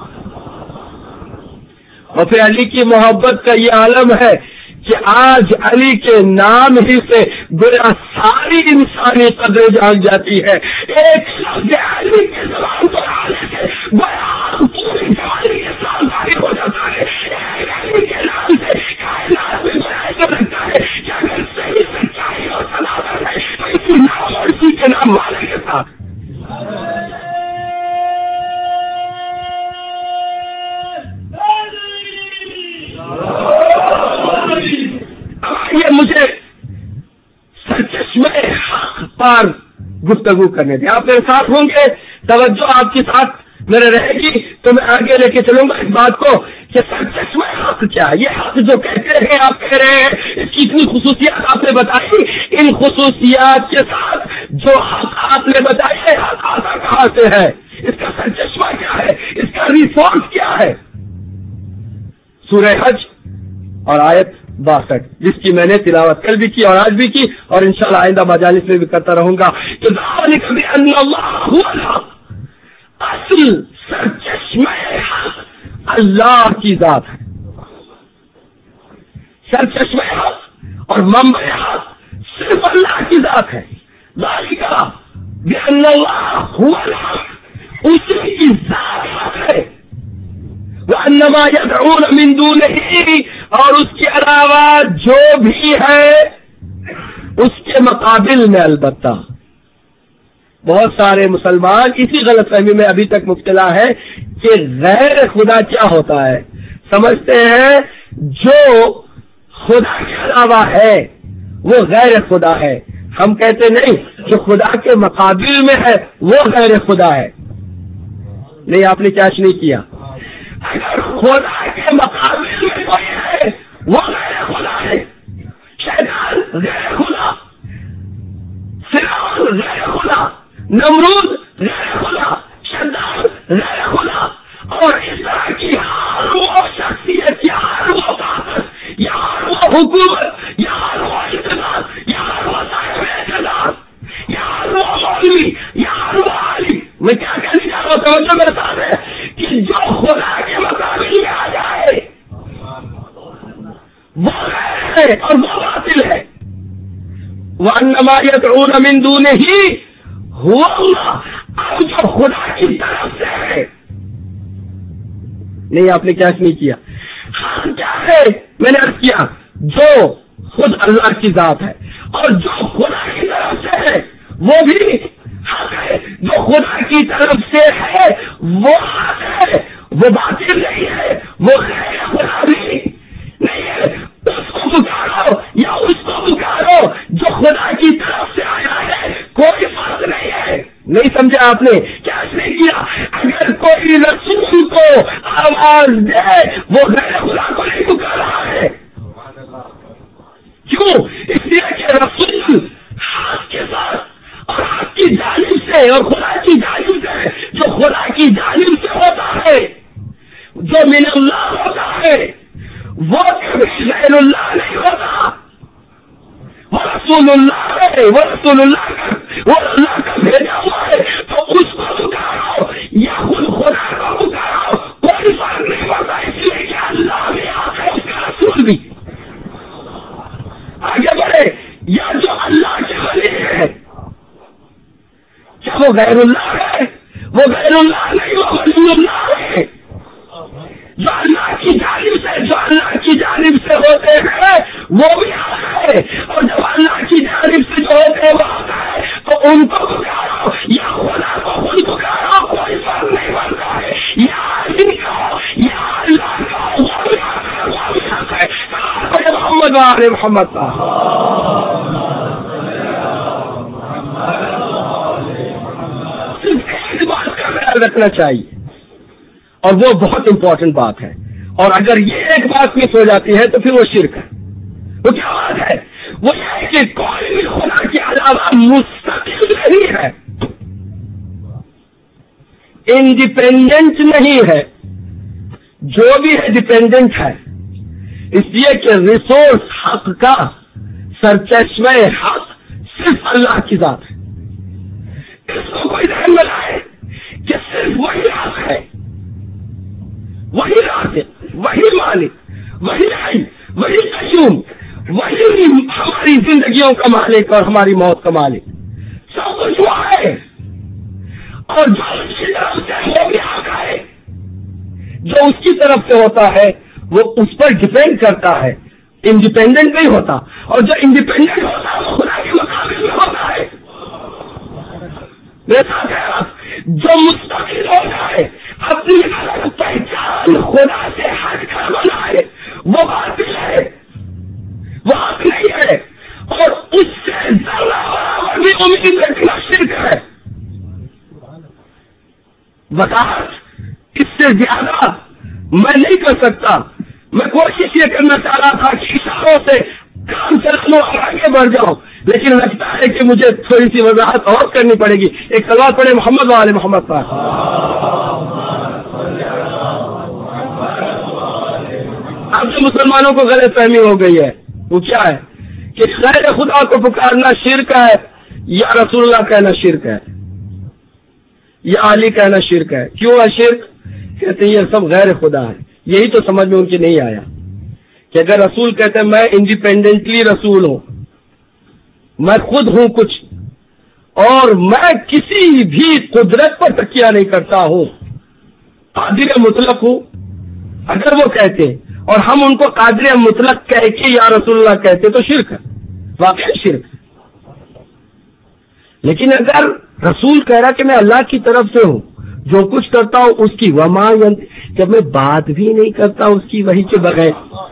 اور پھر علی کی محبت کا یہ عالم ہے کہ آج علی کے نام ہی سے گویا ساری انسانی قدریں جاگ جاتی ہے۔ ایک لفظ علی کے زبان پر آنے سے گویا پوری جوانی کے ساتھ ظاہر ہو جاتا ہے۔ علی کے نام سے کائنات میں ایسا لگتا ہے کہ اگر صحیح سچائی اور صلابت ہے تو اسی نام اور اسی کے نام والے کے ساتھ۔ یہ مجھے سرچشمے پر گفتگو کرنے دیں، آپ میرے ساتھ ہوں گے، توجہ آپ کے ساتھ میرے رہے گی تو میں آگے لے کے چلوں گا اس بات کو کہ سرچشمے حق کیا ہے۔ یہ حق جو کہتے ہیں آپ کہہ رہے ہیں، اس کی اتنی خصوصیات آپ نے بتائی، ان خصوصیات کے ساتھ جو حق آپ نے بتائی ہے حق آتا کہاں سے ہے، اس کا سرچشمہ کیا ہے، اس کا ریسورس کیا ہے؟ سورہ حج اور آیت 62 جس کی میں نے تلاوت کل بھی کی اور آج بھی کی اور انشاءاللہ آئندہ مجالس میں بھی کرتا رہوں گا کہ ذالک بأن اللہ هو الحق، اصل سرچشمہ حق اللہ کی ذات ہے۔ سرچشمہ حق اور منبع حق صرف اللہ کی ذات ہے۔ ذالک بأن اللہ هو الحق، اسی کی ذات حق ہے۔ وَأَنَّمَا يَدْعُونَ مِن دُونِهِ، اور اس کے علاوہ جو بھی ہے اس کے مقابل میں البتہ بہت سارے مسلمان اسی غلط فہمی میں ابھی تک مبتلا ہے کہ غیر خدا کیا ہوتا ہے، سمجھتے ہیں جو خدا کے علاوہ ہے وہ غیر خدا ہے۔ ہم کہتے نہیں، جو خدا کے مقابل میں ہے وہ غیر خدا ہے۔ نہیں، آپ نے کیش نہیں کیا، اگر خدا کے مقابل میں کوئی ہے وہ غیر خدا ہے۔ شیطان غیر خدا، فرعون غیر خدا، نمرود خدا، شداد غیر خدا، اور اس طرح کی ہر وہ شخصیت یا ہر وہ طاقت یا ہر وہ حکومت یا ہر وہ اقتدار یا ہر وہ صاحب اقتدار یا ہر وہ مولوی یا ہر وہ عالم، میں کیا کہنے جا رہا ہوں توجہ میرے ساتھ ہے، کہ جو خدا کے مقابل میں آ جائے وہ غیر ہے اور وہ باطل ہے۔ وَأَنَّمَا يَدْعُونَ مِن دُونِهِ هُوَ اللَّهُ، اب جو خدا کی طرف سے ہے، نہیں آپ نے کیا نہیں کیا؟ ہاں کیا ہے؟ میں نے عرض کیا جو خود اللہ کی ذات ہے اور جو خدا کی طرف سے ہے وہ بھی حق ہے، جو خدا کی طرف سے ہے وہ حق ہے، وہ باطل نہیں ہے، وہ غیر خدا نہیں ہے۔ اس کو پکارو یا اس کو پکارو جو خدا کی طرف سے آیا ہے، کوئی فرق نہیں ہے۔ نہیں سمجھا آپ نے؟ کیا اس نے کیا؟ اگر کوئی رسول کو آواز دے وہ غیر خدا کو نہیں پکار رہا ہے، کیوں؟ اس لیے کہ رسول حق کے ساتھ اور حق کی جانب سے اور خدا کی جانب سے، جو خدا کی جانب سے ہوتا ہے، جو من اللہ ہوتا ہے، وہ کبھی غیر اللہ نہیں ہوتا، وہ رسول اللہ ہے، وہ رسول اللہ کا، وہ اللہ کا بھیجا ہوا ہے، تو اس کو پکارو یا خود خدا کو پکارو، کوئی فرق نہیں پڑتا، اس لیے کہ اللہ بھی حق ہے، اس کا رسول بھی۔ آگے بڑھے، یا جو اللہ کے ولی ہے، کیا وہ غیر اللہ ہے؟ وہ غیر اللہ نہیں، وہ ولی اللہ ہے، جو اللہ کی جانب سے، جو اللہ کی جانب سے ہوتے ہیں وہ بھی حق ہے، اور جب اللہ کی جانب سے جو ہوتے ہیں وہ حق ہے، تو ان کو پکارو یا خدا کو خود پکارو، کوئی فرق نہیں پڑتا ہے، یا عالم کہو یا اللہ کہو، وہ بھی حق ہے، وہ بھی حق ہے۔ محمد وآل محمد صرف ایک بات کا خیال رکھنا چاہیے، اور وہ بہت امپورٹنٹ بات ہے، اور اگر یہ ایک بات مس ہو جاتی ہے تو پھر وہ شرک ہے۔ وہ کیا بات ہے؟ وہ یہ ہے کہ کوئی بھی خدا کے علاوہ مستقل نہیں ہے، انڈیپینڈنٹ نہیں ہے، جو بھی ہے ڈیپینڈنٹ ہے، اس لیے کہ ریسورس حق کا سرچشمہ حق صرف اللہ کی ذات ہے۔ اس کو کوئی ذہن میں لائے کہ صرف وہی حق ہے، وہی رازق، وہی مالک، وہی حی، وہی قیوم، وہی ہماری زندگیوں کا مالک اور ہماری موت کا مالک، سب کچھ وہ ہے، اور جو اس کی طرف سے وہ بھی حق ہے، جو اس کی طرف سے ہوتا ہے وہ اس پر ڈپینڈ کرتا ہے، انڈیپینڈنٹ نہیں ہوتا، اور جو انڈیپینڈنٹ ہوتا ہے وہ خدا کے مقابل میں ہوتا ہے۔ جو مستقل ہوتا ہے، اپنی پہچان خدا سے ہٹ کر بنائے، وہ باطل ہے، وہ حق نہیں ہے، اور اس سے ذرہ برابر بھی امید رکھنا شرک ہے۔ وضاحت اس سے زیادہ میں نہیں کر سکتا، میں کوشش یہ کرنا چاہ رہا تھا کہ اشاروں سے کام چلا لو اور آگے بڑھ جاؤ، لیکن لگتا ہے کہ مجھے تھوڑی سی وضاحت اور کرنی پڑے گی۔ ایک سوال پڑھے محمد وآل محمد صاحب۔ اب جو مسلمانوں کو غلط فہمی ہو گئی ہے وہ کیا ہے کہ غیر خدا کو پکارنا شرک ہے، یا رسول اللہ کہنا شرک ہے، یا علی کہنا شرک ہے۔ کیوں ہے شرک؟ کہتے ہیں یہ سب غیر خدا ہے۔ یہی تو سمجھ میں ان کی نہیں آیا کہ اگر رسول کہتے ہیں میں انڈیپینڈنٹلی رسول ہوں، میں خود ہوں کچھ، اور میں کسی بھی قدرت پر تکیہ نہیں کرتا ہوں، قادر مطلق ہوں، اگر وہ کہتے اور ہم ان کو قادر مطلق کہہ کے یا رسول اللہ کہتے تو شرک ہے، واقعی شرک ہے۔ لیکن اگر رسول کہہ رہا کہ میں اللہ کی طرف سے ہوں، جو کچھ کرتا ہوں اس کی وما، جب میں بات بھی نہیں کرتا اس کی وحی کے بغیر،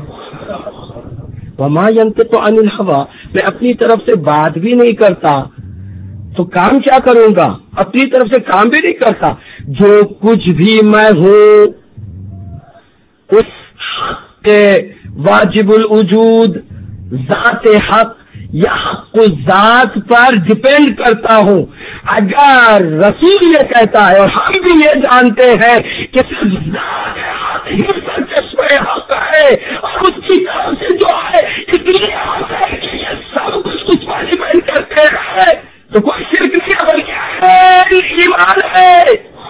وما ينطق عن الهوى، میں اپنی طرف سے بات بھی نہیں کرتا تو کام کیا کروں گا؟ اپنی طرف سے کام بھی نہیں کرتا، جو کچھ بھی میں ہوں اس حق کے واجب الوجود ذات حق یا حق ذات پر ڈپینڈ کرتا ہوں. اگر رسول یہ کہتا ہے اور ہم بھی یہ جانتے ہیں کہ صرف ذات حق ہی سرچشمہ حق ہے اور اس کی طرف سے جو ہے اس لیے حق ہے کہ یہ سب کچھ اس پر ڈپینڈ کرتے ہیں، تو کوئی شرک نہیں ہے بلکہ ایمان ہے.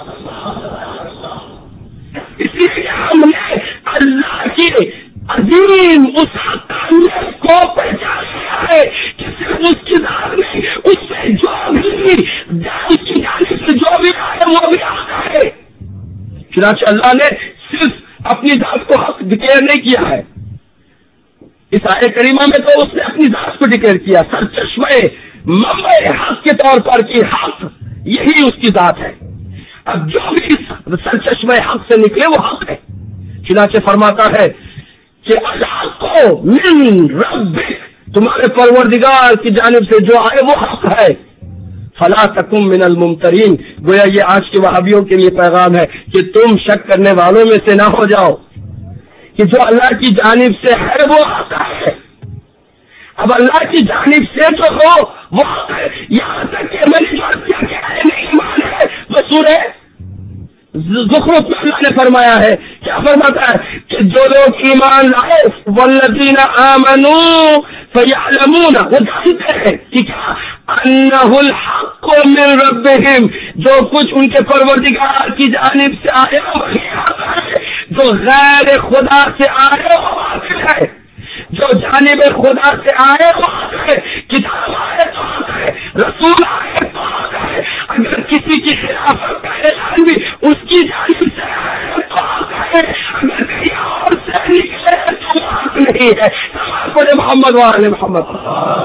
اسی لیے ہم نے اللہ کی عظیم اس حقانیت کو پہچانا ہے کہ صرف اس کی ذات میں اس سے جو بھی اس کی جانب سے جو بھی آئے وہ بھی حق ہے. چنانچہ اللہ نے صرف اپنی ذات کو حق ڈکلیئر نہیں کیا ہے، اس آیت کریمہ میں تو اس نے اپنی ذات کو ڈکلیئر کیا سرچشمہ منبع حق کے طور پر کہ حق یہی اس کی ذات ہے. اب جو بھی سرچشمہ حق سے نکلے وہ حق ہے. چنانچہ فرماتا ہے کہ الحق کو من رب، تمہارے پروردگار کی جانب سے جو آئے وہ حق ہے. فلا تکن من الممترین، گویا یہ آج کے وہابیوں کے لیے پیغام ہے کہ تم شک کرنے والوں میں سے نہ ہو جاؤ کہ جو اللہ کی جانب سے ہے وہ حق ہے. اب اللہ کی جانب سے جو ہو وہ حق ہے. یہاں تک کہ میں نے جو نہیں ایمان ہے وہ سورہ زخرف میں اللہ نے فرمایا ہے، کیا فرماتا ہے کہ جو لوگ ایمان لائے والذین آمنوا فیعلمون، وہ جانتے ہیں کہ کیا انہ الحق من ربہم، جو کچھ ان کے پروردگار کی جانب سے آئے وہی حق ہے، جو غیر خدا سے آئے وہ باطل ہے. جو جانب خدا سے آئے وہ حق ہے، کتاب آئے تو حق ہے، رسول آئے تو حق ہے. اگر کسی کی خلافت کا اعلان بھی اس کی جانب سے آئے تو حق ہے، اگر کہیں اور سے نکلے تو وہ حق نہیں ہے. پڑھے محمد وآل محمد.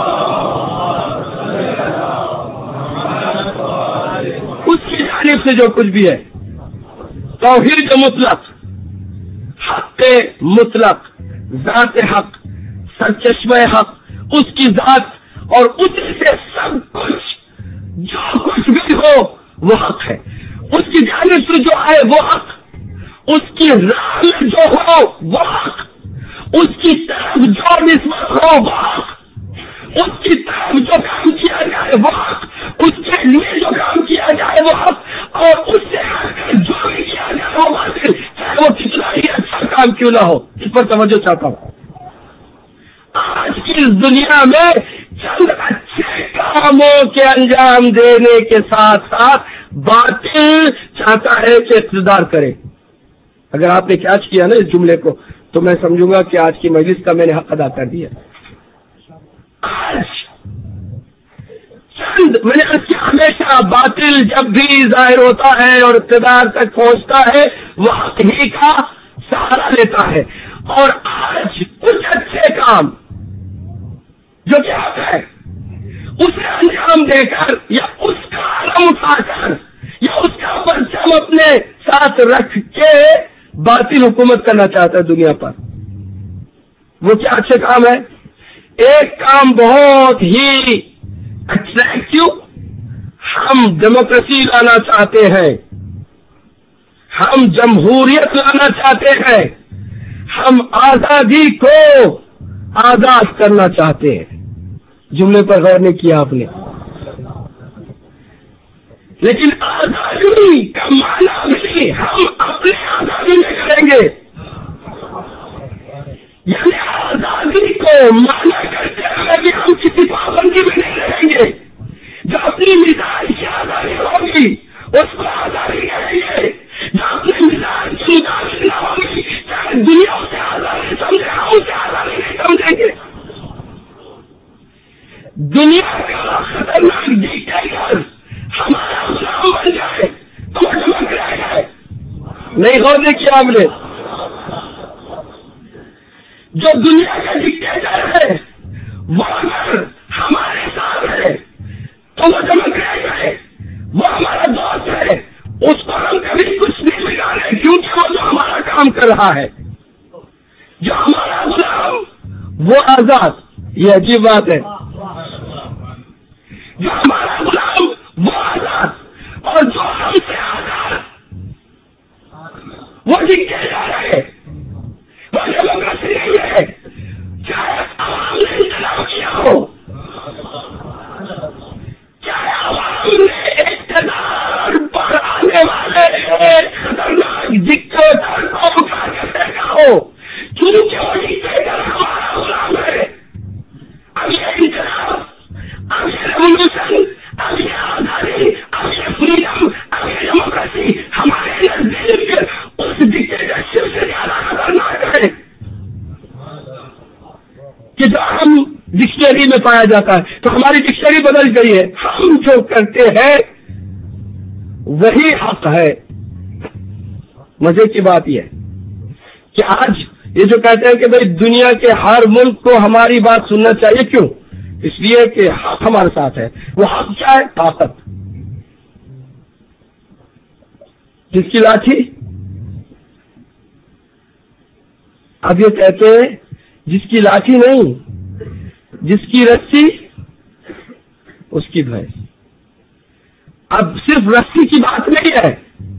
اس کی جانب سے جو کچھ بھی ہے، توحید مطلق، حق مطلق، ذات حق، سرچشمہ حق، اس کی ذات اور اس سے سب کچھ جو کچھ بھی ہو وہ حق ہے. اس کی جانب سے جو آئے وہ حق، اس کی راہ میں جو ہو وہ حق، اس کی طرف جو نسبت ہو وہ حق، اس کی طرف جو کام کیا جائے وہ حق، اس کے لیے جو کام کیا جائے وہ حق، اور اس سے جو بھی کیا جائے وہ باطل، چاہے وہ کتنا ہی اچھا کام کیوں نہ ہو. اس پر توجہ چاہتا ہوں. آج کی اس دنیا میں چند اچھے کاموں کے انجام دینے کے ساتھ ساتھ باطل چاہتا ہے کہ اقتدار کرے. اگر آپ نے کیچ کیا نا اس جملے کو تو میں سمجھوں گا کہ آج کی مجلس کا میں نے حق ادا کر دیا. آج چند میں نے ہمیشہ باطل جب بھی ظاہر ہوتا ہے اور اقتدار تک پہنچتا ہے وہ حق ہی کا سہارا لیتا ہے. اور آج کچھ اچھے کام جو کیا ہے اسے انجام دے کر یا اس کا علم اٹھا کر یا اس کا پرچم اپنے ساتھ رکھ کے باطل حکومت کرنا چاہتا ہے دنیا پر. وہ کیا اچھے کام ہے؟ ایک کام بہت ہی اٹریکٹیو، ہم ڈیموکریسی لانا چاہتے ہیں، ہم جمہوریت لانا چاہتے ہیں، ہم آزادی کو آزاد کرنا چاہتے ہیں. جملے پر غور نہیں کیا آپ نے، لیکن آزادی کا معنی بھی ہم اپنے آزادی میں کریں گے. یعنی آزادی کو مانا کرتے ہوئے بھی ہم کسی پابندی میں نہیں رہیں گے. جو اپنی مزاج کی آزادی ہوگی اس کو آزادی کہیں گے، جو اپنی مزاج کی آزادی نہ ہوگی چاہے دنیا سے آزادی سمجھے ہم اسے آزادی نہیں سمجھیں گے. دنیا کا خطرناک ڈکٹیٹر ہمارا غلام بن جائے تو چمک رہ جائے. نہیں غور نہیں کیا آپ نے؟ جو دنیا کا ڈکٹیٹر ہے وہ اگر ہمارے ساتھ ہے تو وہ چمک رہ جائے، وہ ہمارا دوست ہے، اس کو ہم کبھی کچھ نہیں ملا رہے کیونکہ وہ جو ہمارا کام کر رہا ہے. جو ہمارا غلام وہ آزاد، یہ عجیب بات ہے. جو ہمارا غلام وہ آزاد اور جو ہم سے آزاد وہ ڈکٹیٹر ہے، وہ ڈیموکریسی نہیں ہے. چاہے عوام نے انتخاب کیا ہو ایک خطرناک ڈکٹیٹر کو اٹھا کے پھینکا ہو، کیونکہ وہ ڈکٹیٹر ہمارا غلام ہے۔ اب یہ انقلاب، اب یہ ریولوشن، اب یہ آزادی، اب یہ فریڈم، اب یہ ڈیموکریسی ہمارے نزدیک اس ڈکٹیٹرشپ سے زیادہ خطرناک ہے کہ جو ہم ڈکشنری میں پایا جاتا ہے۔ تو ہماری ڈکشنری بدل گئی ہے، ہم جو کرتے ہیں وہی حق ہے۔ مزے کی بات یہ ہے کہ آج یہ جو کہتے ہیں کہ بھئی دنیا کے ہر ملک کو ہماری بات سننا چاہیے، کیوں؟ اس لیے کہ حق ہمارے ساتھ ہے۔ وہ حق کیا ہے؟ طاقت۔ جس کی لاٹھی، اب یہ کہتے ہیں جس کی لاٹھی نہیں، جس کی رسی اس کی بھینس۔ اب صرف رسی کی بات نہیں ہے،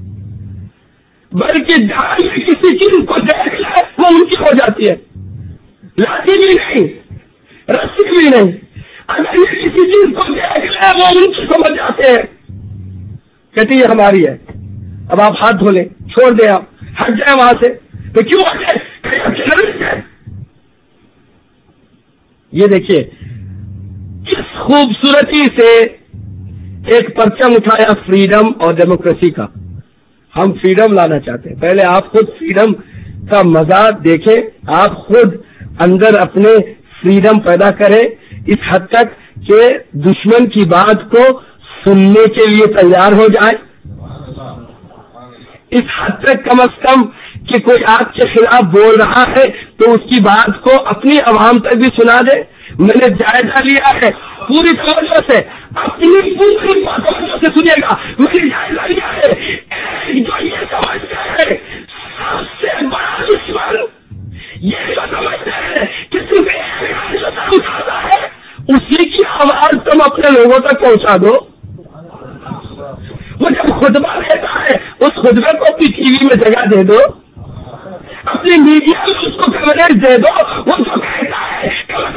بلکہ جہاں کسی چیز کو دیکھ لے وہ ان کی ہو جاتی ہے۔ لاٹھی بھی نہیں، رسی بھی نہیں، اگر یہ کسی چیز کو دیکھ لے وہ ان کی سمجھ جاتے ہیں، کہتے یہ ہماری ہے۔ اب آپ ہاتھ دھو لیں، چھوڑ دیں، آپ ہٹ جائیں وہاں سے، تو کیوں ہٹے؟ یہ دیکھیے کس خوبصورتی سے ایک پرچم اٹھایا فریڈم اور ڈیموکریسی کا۔ ہم فریڈم لانا چاہتے ہیں، پہلے آپ خود فریڈم کا مزہ دیکھیں، آپ خود اندر اپنے فریڈم پیدا کریں اس حد تک کہ دشمن کی بات کو سننے کے لیے تیار ہو جائے، اس حد تک کم از کم کہ کوئی آپ کے خلاف بول رہا ہے تو اس کی بات کو اپنی عوام تک بھی سنا دے۔ میں نے جائزہ لیا ہے پوری توجہ سے، اپنی پوری توجہ سے سنیے گا، میں نے جائزہ لیا ہے۔ جو یہ سمجھتا ہے سب سے بڑا دشمن، یہ جو سمجھتا ہے کہ صرف ایک اٹھاتا ہے، اسی کی آواز تم اپنے لوگوں تک پہنچا دو۔ وہ جب خطبہ دیتا ہے اس خطبے کو اپنی ٹی وی میں جگہ دے دو، اپنی میڈیا میں اس کو کوریج دے دو۔ وہ جو کہتا ہے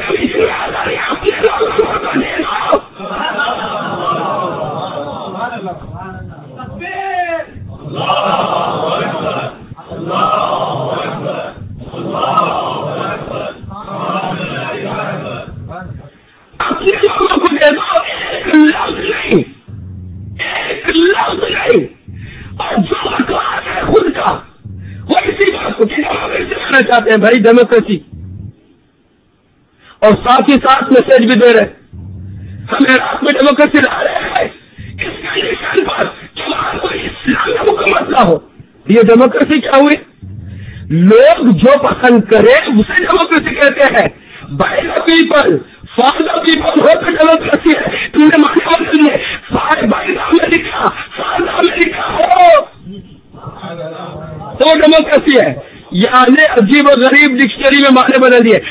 اپنے لوگوں کو دے دو، ایک لفظ نہیں، اور جو بکواس ہے خود کا وہ اسی بات کو کہنا چاہتے ہیں بھائی ڈیموکریسی، اور ساتھ ہی ساتھ میسج بھی دے رہے ہمیں رات میں ڈیموکریسی لا رہے ہیں اس کنڈیشن پر کہ وہاں کوئی اسلامی حکومت نہ ہو۔ یہ ڈیموکریسی کیا ہوئی؟ لوگ جو پسند کرے اسے ڈیموکریسی کہتے ہیں۔ By the people for the people ہو تو ڈیموکریسی ہے۔ تم نے مانا سنیے، by the America for the امریکہ ہو تو ڈیموکریسی ہے۔ یعنی عجیب و غریب ڈکشنری میں معنی بدل دیے۔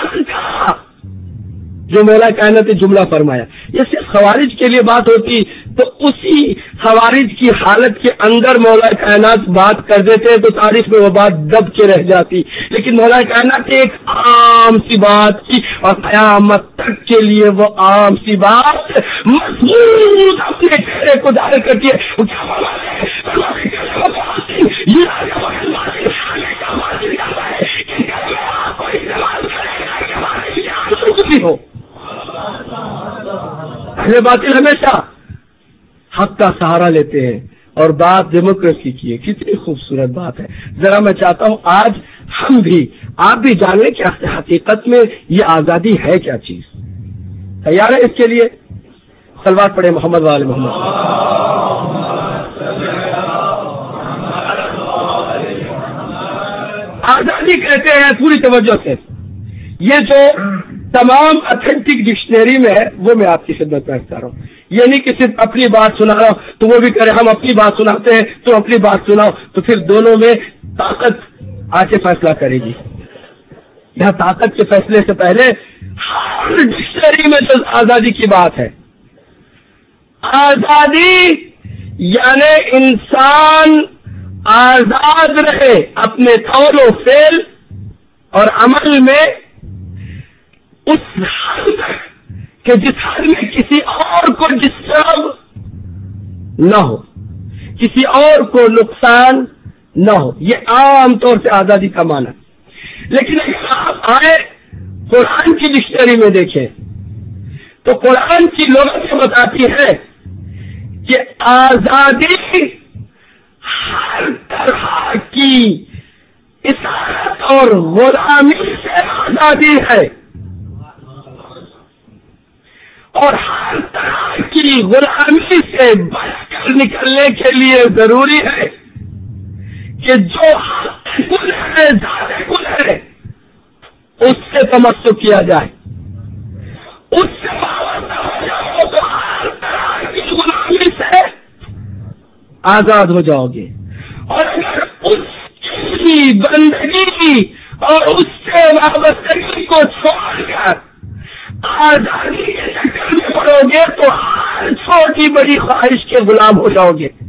جو مولا کائنات نے جملہ فرمایا، یہ صرف خوارج کے لیے بات ہوتی تو اسی خوارج کی حالت کے اندر مولا کائنات بات کر دیتے تو تاریخ میں وہ بات دب کے رہ جاتی، لیکن مولا کائنات نے ایک عام سی بات کی اور قیامت تک کے لیے وہ عام سی بات مضبوط اپنے چہرے کو ظاہر کرتی ہے۔ ہو اہل باطل ہمیشہ حق کا سہارا لیتے ہیں اور بات ڈیموکریسی کی ہے۔ کتنی خوبصورت بات ہے۔ ذرا میں چاہتا ہوں آج ہم بھی آپ بھی جانیں کہ حقیقت میں یہ آزادی ہے کیا چیز۔ تیار ہے اس کے لیے؟ صلوات پڑھیں محمد وآل محمد۔ آزادی کہتے ہیں پوری توجہ سے، یہ جو تمام اتھینٹک ڈکشنری میں ہے وہ میں آپ کی خدمت میں رکھتا رہا ہوں۔ یہ نہیں کہ صرف اپنی بات سنا رہا ہوں تو وہ بھی کرے ہم اپنی بات سناتے ہیں تو اپنی بات سناؤ، تو پھر دونوں میں طاقت آ کے فیصلہ کرے گی۔ یہاں طاقت کے فیصلے سے پہلے ہر ڈکشنری میں جو آزادی کی بات ہے، آزادی یعنی انسان آزاد رہے اپنے قول و فعل اور عمل میں اس حد تک کہ جس حد میں کسی اور کو ڈسٹرب نہ ہو، کسی اور کو نقصان نہ ہو. یہ عام طور سے آزادی کا معنی. لیکن اگر آپ آئے قرآن کی ڈکشنری میں دیکھیں تو قرآن کی لغت بتاتی ہے کہ آزادی ہر طرح کی اطاعت اور غلامی سے آزادی ہے، اور ہر طرح کی غلامی سے بچ کر نکلنے کے لیے ضروری ہے کہ جو کل ہے ذات کل ہے اس سے تمسک کیا جائے، اس سے وابستہ ہو جاؤ تو ہر طرح کی غلامی سے آزاد ہو جاؤ گے. اور اگر اس کی بندگی اور اس سے وابستگی کو چھوڑ کر آزادی کے چکر میں پڑو گے تو ہر چھوٹی بڑی خواہش کے غلام ہو جاؤ گے.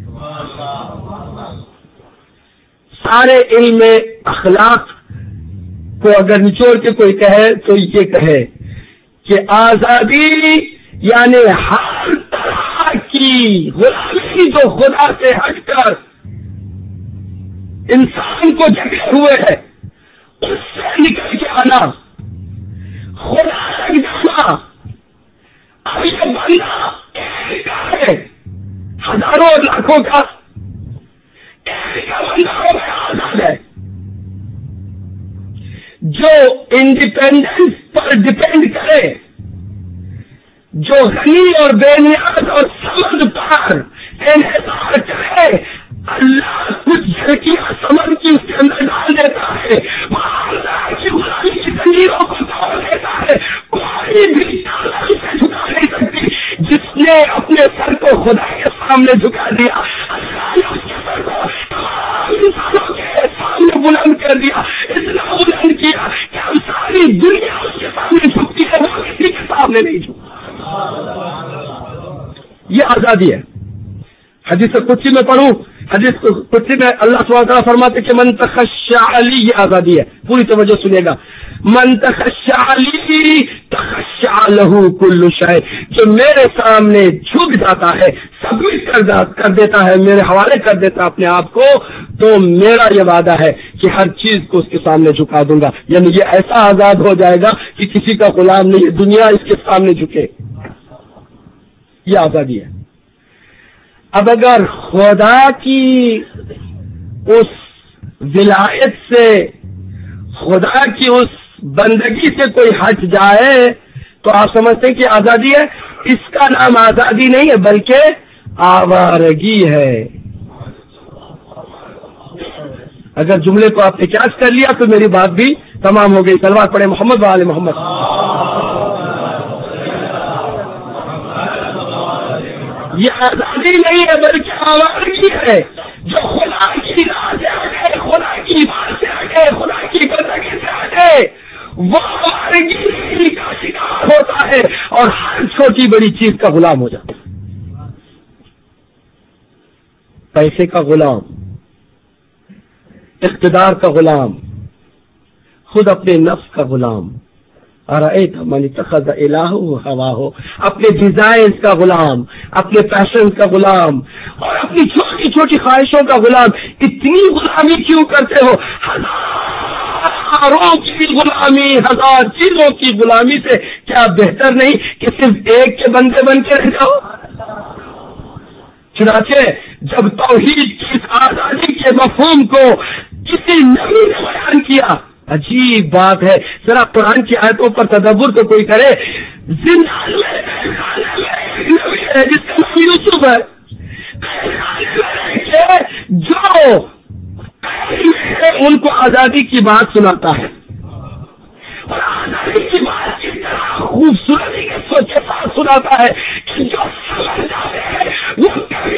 سارے علم اخلاق کو اگر نچوڑ کے کوئی کہے تو یہ کہے کہ آزادی یعنی ہر طرح کی غلامی جو خدا سے ہٹ کر انسان کو جگے ہوئے ہے اس سے نکل کے آنا، خدا تک جانا. اب یہ بندہ ہے ہزاروں لاکھوں کا آزاد ہے جو انڈیپینڈنس پر ڈپینڈ کرے، جو غنی اور بے نیاز اور سمجھ پر انحصار کرے. اللہ کچھ جھڑکیاں سمجھ کی اس کے اندر ڈال دیتا ہے، غلامی کی زنجیروں کو توڑ دیتا ہے. کوئی بھی سے جھکا نہیں سکتی. جس نے اپنے سر کو خدا کے سامنے جھکا دیا، اللہ نے اس کے سر کو انسانوں کے سامنے بلند کر دیا، اتنا بلند کیا کہ ہم ساری دنیا اس کے سامنے جھکتی ہے، وہ کسی کے سامنے نہیں جھکتی. یہ آزادی ہے. حدیث قدسی میں پڑھوں، حدیث قدسی میں اللہ سبحانہ وتعالیٰ فرماتے کہ من تخشع علی، یہ آزادی ہے. پوری توجہ سنیے گا. من تخشع علی تخشع لہ کل شیء، جو میرے سامنے جھک جاتا ہے، سبمٹ کر دیتا ہے، میرے حوالے کر دیتا اپنے آپ کو، تو میرا یہ وعدہ ہے کہ ہر چیز کو اس کے سامنے جھکا دوں گا. یعنی یہ ایسا آزاد ہو جائے گا کہ کسی کا غلام نہیں، دنیا اس کے سامنے جھکے. یہ آزادی ہے. اب اگر خدا کی اس ولایت سے، خدا کی اس بندگی سے کوئی ہٹ جائے تو آپ سمجھتے ہیں کہ آزادی ہے. اس کا نام آزادی نہیں ہے بلکہ آوارگی ہے. اگر جملے کو آپ نے کیچ کر لیا تو میری بات بھی تمام ہو گئی. صلوات پڑھے محمد وآل محمد. یہ آزادی نہیں ہے بلکہ آوارگی ہے. جو خدا کی راہ سے ہٹے، خدا کی بات سے ہٹے، خدا کی بندگی سے ہٹے، وہ آوارگی کا شکار ہوتا ہے اور ہر چھوٹی بڑی چیز کا غلام ہو جاتا ہے. پیسے کا غلام، اقتدار کا غلام، خود اپنے نفس کا غلام، ارأیت من اتخذ الہہ ہواہ، اپنے ڈیزائنز کا غلام، اپنے پیشنز کا غلام اور اپنی چھوٹی چھوٹی خواہشوں کا غلام. اتنی غلامی کیوں کرتے ہو؟ ہزاروں کی غلامی، ہزار چیزوں کی غلامی سے کیا بہتر نہیں کہ صرف ایک کے بندے بن کے رہ جاؤ؟ چنانچہ جب توحید کی آزادی کے مفہوم کو کسی نبی نے بیان کیا، عجیب بات ہے، ذرا قرآن کی آیتوں پر تدبر تو کوئی کرے. جس کا نام یوسف ہے، جو ان کو آزادی کی بات سناتا ہے اور آزادی کی بات کی طرح خوبصورتی کے ساتھ سناتا ہے کہ جو سمجھدار ہے وہ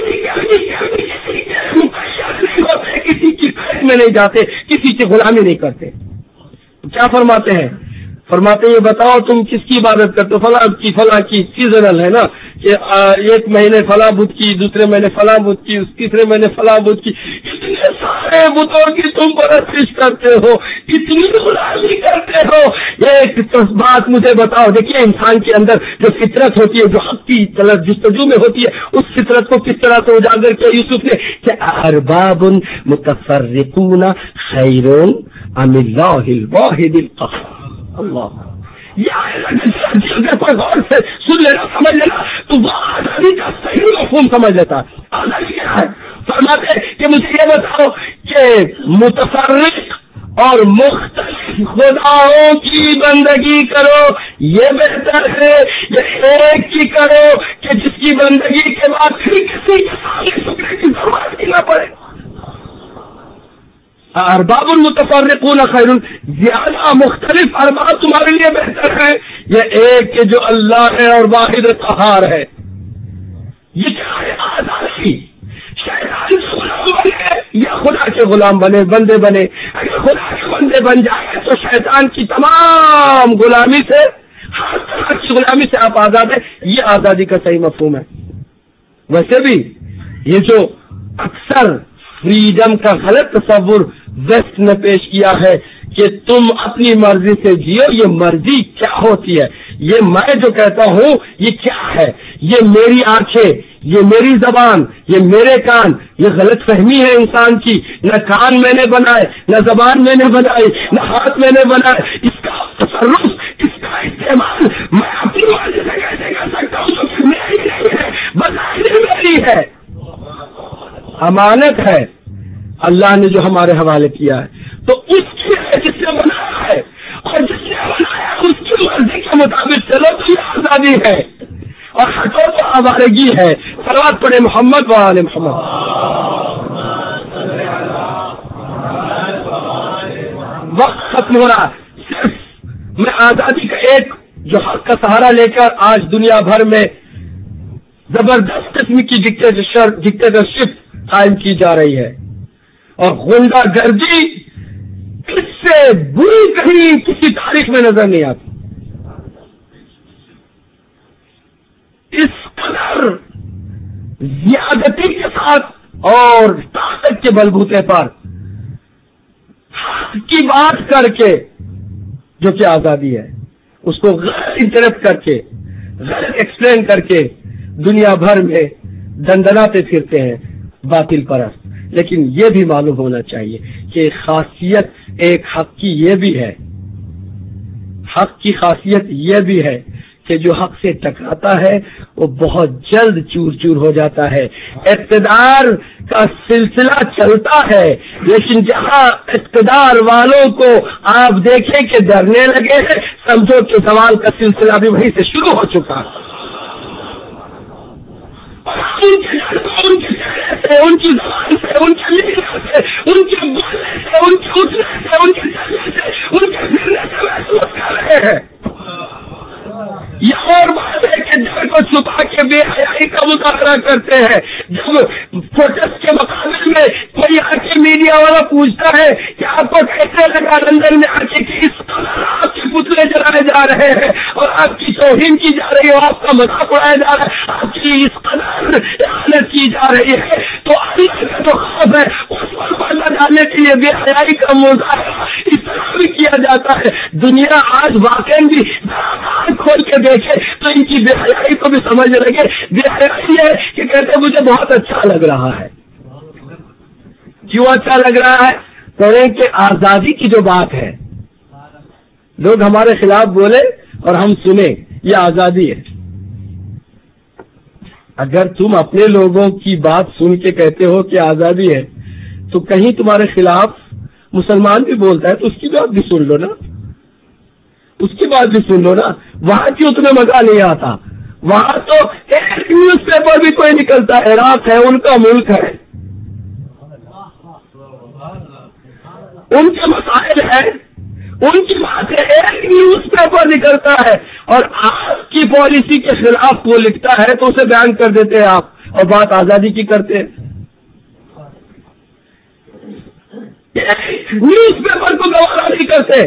کسی کی قید میں نہیں جاتے، کسی کی غلامی نہیں کرتے. کیا فرماتے ہیں؟ فرماتے ہیں یہ بتاؤ تم کس کی عبادت کرتے ہو؟ فلاں کی سیزنل ہے نا، کہ ایک مہینے فلاں بدھ کی، دوسرے مہینے فلاں بدھ کی، تیسرے مہینے فلاں بدھ کی. اتنے سارے بڑے بتوں کی تم پرستش کرتے ہو، اتنی غلامی کرتے ہو. ایک بات مجھے بتاؤ، دیکھیے انسان کے اندر جو فطرت ہوتی ہے، جو حق کی طرف جستجو میں ہوتی ہے، اس فطرت کو کس طرح سے اجاگر کیا یوسف نے کہ ارباب متفرقون خیر ام اللہ الواحد القہار. اللہ اگر کوئی غور سے سن لینا سمجھ لینا تو وہ آزادی کا صحیح مفہوم سمجھ لیتا. آزادی کیا ہے؟ فرماتے کہ مجھے یہ بتاؤ کہ متفرق اور مختلف خداؤں کی بندگی کرو یہ بہتر ہے یا ایک کی کرو کہ جس کی بندگی کے بعد پھر کسی کے سامنے سکنے کی ضرورت ہی نہ پڑے. ارباب المتفرقون خیر، زیادہ مختلف ارباب تمہارے لیے بہتر ہے یہ ایک کہ جو اللہ ہے اور واحد قہار ہے. یہ کیا ہے؟ آزادی. شیطان کے غلام بنے یا خدا کے غلام بنے، بندے بنے. اگر خدا کے بندے بن جائے تو شیطان کی تمام غلامی سے، ہر طرح کی غلامی سے آپ آزاد ہیں. یہ آزادی کا صحیح مفہوم ہے. ویسے بھی یہ جو اکثر فریڈم کا غلط تصور ویسٹ نے پیش کیا ہے کہ تم اپنی مرضی سے جیو، یہ مرضی کیا ہوتی ہے؟ یہ میں جو کہتا ہوں یہ کیا ہے؟ یہ میری آنکھیں، یہ میری زبان، یہ میرے کان، یہ غلط فہمی ہے انسان کی. نہ کان میں نے بنائے، نہ زبان میں نے بنائی، نہ ہاتھ میں نے بنائے. اس کا تصرف، اس کا استعمال میں اپنی مرضی سے کیسے کر سکتا ہوں؟ تو میری نہیں ہے، بظاہر میری ہے. امانت ہے اللہ نے جو ہمارے حوالے کیا ہے، تو اس کی جس نے بنایا ہے اور جس نے بنایا اس کی مرضی کے مطابق چلو تو یہ آزادی ہے. اور ہٹو تو آوارگی ہے. صلوات پڑھے محمد و آل محمد. وقت ختم ہو رہا. صرف میں آزادی کا ایک جو حق کا سہارا لے کر آج دنیا بھر میں زبردست قسم کی ڈکٹیٹرشپ قائم کی جا رہی ہے اور غنڈہ گردی اس سے بری کہیں کسی تاریخ میں نظر نہیں آتی. اس قدر زیادتی کے ساتھ اور طاقت کے بلبوتے پر حق کی بات کر کے جو کہ آزادی ہے اس کو غلط انٹرپٹ کر کے، غلط ایکسپلین کر کے دنیا بھر میں دندناتے پھرتے ہیں باطل پرست. لیکن یہ بھی معلوم ہونا چاہیے کہ خاصیت ایک حق کی یہ بھی ہے، حق کی خاصیت یہ بھی ہے کہ جو حق سے ٹکراتا ہے وہ بہت جلد چور چور ہو جاتا ہے. اقتدار کا سلسلہ چلتا ہے، لیکن جہاں اقتدار والوں کو آپ دیکھیں کہ ڈرنے لگے ہیں، سمجھو کہ سوال کا سلسلہ بھی وہیں سے شروع ہو چکا ہے. ان کی چہرے سے، ان کی زبان سے، ان کے لکھنے سے، ان کے بولنے سے، ان کے اٹھنے سے، ان کے چلنے سے، ان کے پھرنے سے محسوس کر رہے ہیں. یہ اور بات ہے کہ ڈر کو چھپا کے بے حیائی کا مظاہرہ کرتے ہیں. جب پروٹیسٹ کے مقابلے میں کوئی آ کے میڈیا والا پوچھتا ہے کہ آپ کو کیسے لگا لندن میں آ کے اس آپ کے پتلے جلائے جا رہے ہیں اور آپ کی توہین کی جا رہی ہے، آپ کا مذاق اڑایا جا رہا ہے، آپ کی اس قدر احانت کی جا رہی ہے، تو اللہ کا جو خوف ہے اس پر پردہ ڈالنے کے لیے بے حیائی کا مظاہرہ اس طرح بھی کیا جاتا ہے. دنیا آج واقعی بھی کھول کے دیکھے تو ان کی بے حیائی کو بھی سمجھ لگے. بے حیائی ہے کہ کہتے مجھے بہت اچھا لگ رہا ہے. کیوں اچھا لگ رہا ہے؟ کہیں کہ آزادی کی جو بات ہے، لوگ ہمارے خلاف بولے اور ہم سنیں، یہ آزادی ہے. اگر تم اپنے لوگوں کی بات سن کے کہتے ہو کہ آزادی ہے تو کہیں تمہارے خلاف مسلمان بھی بولتا ہے تو اس کی بات بھی سن لو نا، اس کی بات بھی سن لو نا. وہاں کیوں تمہیں مزہ نہیں آتا؟ وہاں تو ایک نیوز پیپر بھی کوئی نکلتا ہے، عراق ہے، ان کا ملک ہے، ان کے مسائل ہیں، ان کی باتیں، ایک نیوز پیپر نکلتا ہے اور آپ کی پالیسی کے خلاف وہ لکھتا ہے تو اسے بیان کر دیتے ہیں آپ، اور بات آزادی کی کرتے ہیں. نیوز پیپر کو گوارا نہیں کرتے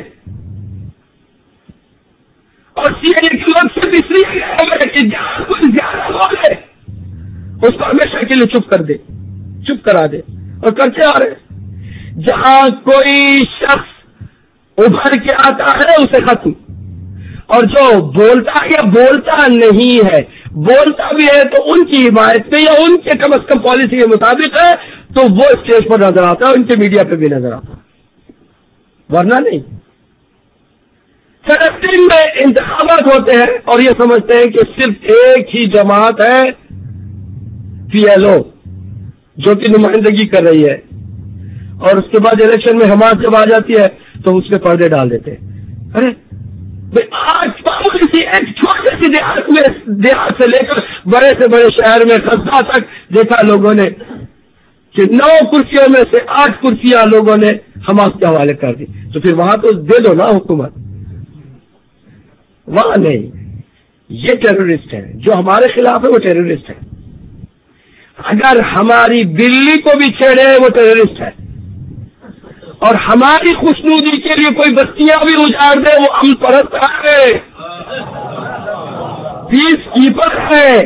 اور سی اے کے لوگ صرف اس لیے کہ جہاں کوئی زیادہ بولے اس کو ہمیشہ کے لیے چپ کر دے، چپ کرا دے، اور کرتے آ رہے. جہاں کوئی شخص ابھر کے آتا ہے اسے ختم، اور جو بولتا ہے یا بولتا نہیں ہے، بولتا بھی ہے تو ان کی حمایت میں یا ان کے کم از کم پالیسی کے مطابق ہے تو وہ اسٹیج پر نظر آتا ہے، ان کے میڈیا پہ بھی نظر آتا ہے، ورنہ نہیں۔ فلسطین میں انتخابات ہوتے ہیں اور یہ سمجھتے ہیں کہ صرف ایک ہی جماعت ہے PLO جو کہ نمائندگی کر رہی ہے، اور اس کے بعد الیکشن میں حماس جب آ جاتی ہے تو اس پہ پردے ڈال دیتے ہیں۔ ارے آج معمولی سی ایک چھوٹے سی دیہات سے لے کر بڑے سے بڑے شہر میں قصبہ تک دیکھا لوگوں نے کہ 9 کرسیوں میں سے 8 کرسیاں لوگوں نے حماس کے حوالے کر دی، تو پھر وہاں تو دے دو نا حکومت، وہاں نہیں۔ یہ ٹیررسٹ ہے، جو ہمارے خلاف ہے وہ ٹیررسٹ ہے، اگر ہماری بلی کو بھی چھیڑے وہ ٹیررسٹ ہے، اور ہماری خوشنودی کے لیے کوئی بستیاں بھی اجاڑ دے وہ امن پرست ہے، پیس کیپر ہے،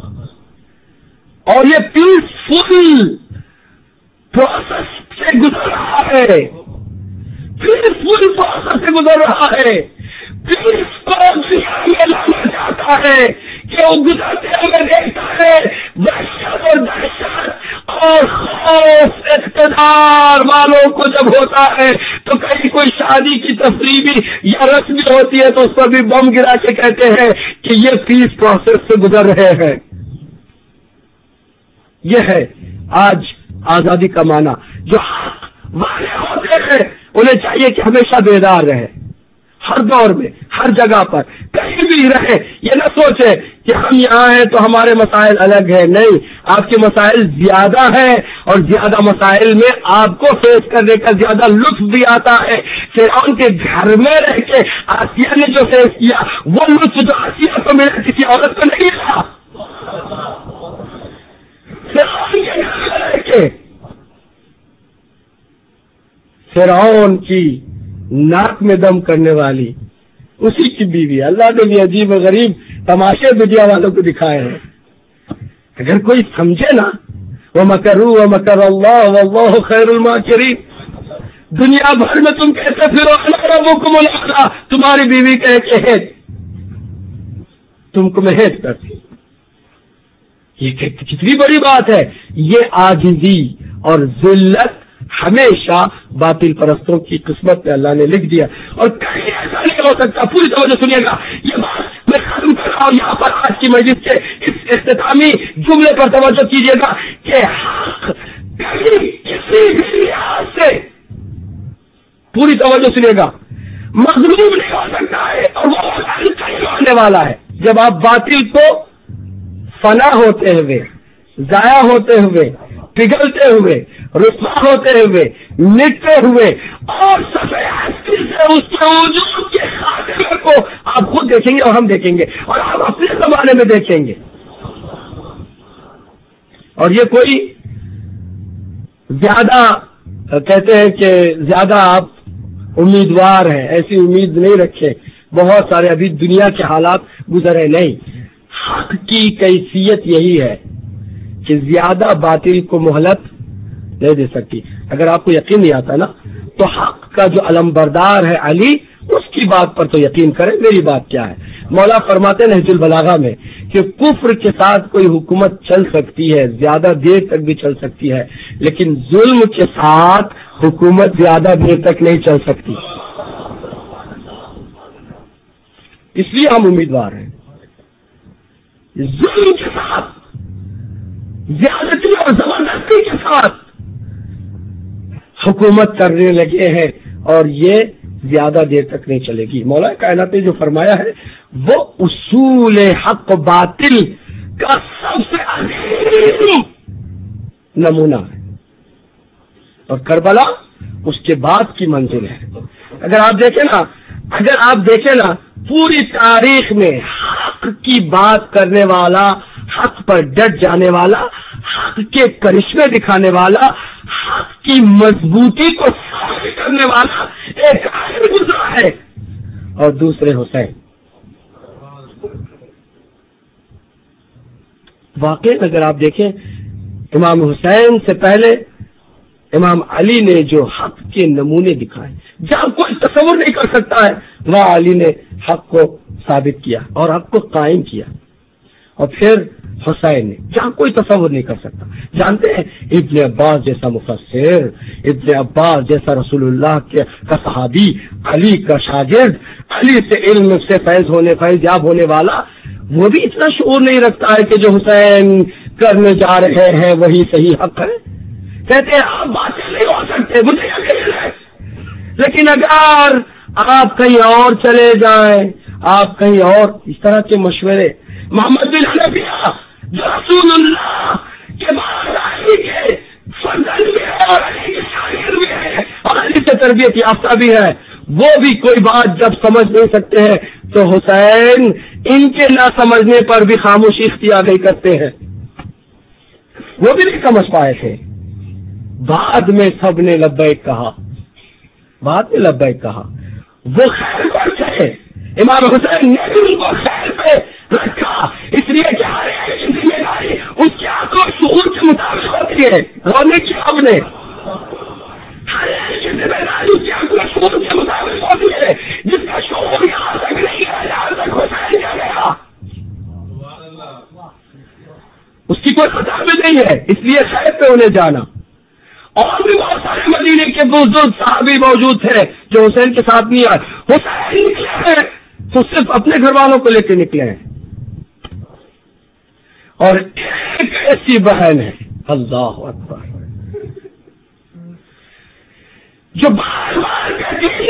اور یہ پیسفل پروسیس سے گزر رہا ہے، پیسفل پروسیس سے گزر رہا ہے، پیس کو یہ لانا چاہتا ہے کہ وہ گزرتے ہوئے دیکھتا ہے وحشت اور دہشت اور خوف اقتدار والوں کو جب ہوتا ہے تو کہیں کوئی شادی کی تفریح بھی یا رسم ہوتی ہے تو اس پر بھی بم گرا کے کہتے ہیں کہ یہ پیس پروسیس سے گزر رہے ہیں۔ یہ ہے آج آزادی کا معنی۔ جو والے ہوتے ہیں انہیں چاہیے کہ ہمیشہ بیدار رہے، ہر دور میں ہر جگہ پر کہیں بھی رہے، یہ نہ سوچے کہ ہم یہاں ہیں تو ہمارے مسائل الگ ہیں، نہیں، آپ کے مسائل زیادہ ہیں، اور زیادہ مسائل میں آپ کو فیس کرنے کا زیادہ لطف بھی آتا ہے۔ فرعون کے گھر میں رہ کے آسیہ نے جو فیس کیا وہ لطف جو آسیہ کو ملا کسی عورت کو نہیں ملا۔ فرعون کی ناک میں دم کرنے والی اسی کی بیوی، اللہ نے بھی عجیب و غریب تماشے دنیا والوں کو دکھائے ہیں۔ اگر کوئی سمجھے نا، وَمَكَرُوا وَمَكَرَ اللَّهُ وَاللَّهُ خَيْرُ الْمَاكِرِينَ، دنیا بھر میں تم کہتے پھرو انا ربکم الاعلی، تمہاری بیوی کہے کہ تم کو میں ہیٹ کرتی، یہ کتنی بڑی بات ہے۔ یہ عاجزی اور ذلت ہمیشہ باطل پرستوں کی قسمت میں اللہ نے لکھ دیا، اور کہیں ایسا نہیں ہو سکتا۔ پوری توجہ سنیے گا، یہ بات میں ختم کر رہا ہوں یہاں پر آج کی مجلس کے اس اختتامی جملے پر توجہ کیجیے گا کہ حق کہیں کسی بھی لحاظ سے، پوری توجہ سنیے گا، مظلوم نہیں ہو سکتا ہے، اور وہ ہونے والا ہے جب آپ باطل کو فنا ہوتے ہوئے، ضائع ہوتے ہوئے، پگھلتے ہوئے، رسوا ہوتے ہوئے، مٹتے ہوئے، اور سفید سے اس کے وجود کے خاتمے کو آپ خود دیکھیں گے اور ہم دیکھیں گے اور ہم اپنے زمانے میں دیکھیں گے۔ اور یہ کوئی زیادہ کہتے ہیں کہ زیادہ آپ امیدوار ہیں، ایسی امید نہیں رکھیں، بہت سارے ابھی دنیا کے حالات گزرے نہیں۔ حق کی کیفیت یہی ہے کہ زیادہ باطل کو مہلت نہیں دے سکتی۔ اگر آپ کو یقین نہیں آتا نا تو حق کا جو علمبردار ہے علی، اس کی بات پر تو یقین کریں، میری بات کیا ہے۔ مولا فرماتے ہیں نہج البلاغہ میں کہ کفر کے ساتھ کوئی حکومت چل سکتی ہے، زیادہ دیر تک بھی چل سکتی ہے، لیکن ظلم کے ساتھ حکومت زیادہ دیر تک نہیں چل سکتی۔ اس لیے ہم امیدوار ہیں۔ ظلم کے ساتھ، زیادتی اور زبردستی کے ساتھ حکومت کرنے لگے ہیں، اور یہ زیادہ دیر تک نہیں چلے گی۔ مولا کائنات نے جو فرمایا ہے وہ اصول حق و باطل کا سب سے عظیم نمونہ ہے، اور کربلا اس کے بعد کی منزل ہے۔ اگر آپ دیکھیں نا پوری تاریخ میں حق کی بات کرنے والا، حق پر ڈٹ جانے والا، حق کے کرشمے دکھانے والا، حق کی مضبوطی کو ثابت کرنے والا ایک عالم گزرا ہے، اور دوسرے حسین۔ واقعی اگر آپ دیکھیں امام حسین سے پہلے امام علی نے جو حق کے نمونے دکھائے، جہاں کوئی تصور نہیں کر سکتا ہے وہاں علی نے حق کو ثابت کیا اور حق کو قائم کیا. اور پھر حسین نے جہاں کوئی تصور نہیں کر سکتا. جانتے ہیں ابن عباس جیسا مفسر، ابن عباس جیسا رسول اللہ کا صحابی، علی کا شاگرد، علی سے علم سے فیض یاب ہونے والا، وہ بھی اتنا شعور نہیں رکھتا ہے کہ جو حسین کرنے جا رہے ہیں وہی صحیح حق ہے. کہتے ہیں آپ باتیں نہیں ہو سکتے، مجھے یقین ہے، لیکن اگر آپ کہیں اور چلے جائیں، آپ کہیں اور اس طرح کے مشورے. محمد بن حنفیہ جو رسول اللہ کے بعد علی کے فرزند بھی ہے اور علی کے شاگرد بھی ہے اور علی سے تربیت یافتہ بھی ہے، وہ بھی کوئی بات جب سمجھ نہیں سکتے ہیں تو حسین ان کے نہ سمجھنے پر بھی خاموشی اختیار نہیں کرتے ہیں. وہ بھی نہیں سمجھ پائے تھے. بعد میں سب نے لبیک کہا، بعد میں لبیک کہا. وہ خیر پر تھے، امام حسین نے بھی ان کو خیر پہ رکھا، اس لیے کہ ہر ایک ذمہ داری اس کے عقل و شعور کے مطابق ہوتی ہے. رونے کی اب نے ہر ایک ذمہ داری اس کے عقل و شعور کے مطابق ہوتی ہے، جس کا شعور یہاں تک نہیں ہے یہاں تک حسین کیا گیا، اس کی کوئی خطا بھی نہیں ہے، اس لیے خیر پہ انہیں جانا. اور بھی بہت سارے مدینے کے بزرگ صحابی موجود تھے جو حسین کے ساتھ نہیں آئے. حسین نکلے ہیں تو صرف اپنے گھر والوں کو لے کے نکلے ہیں. اور ایک ایسی بہن ہے، اللہ اکبر، جو بار بار کہتی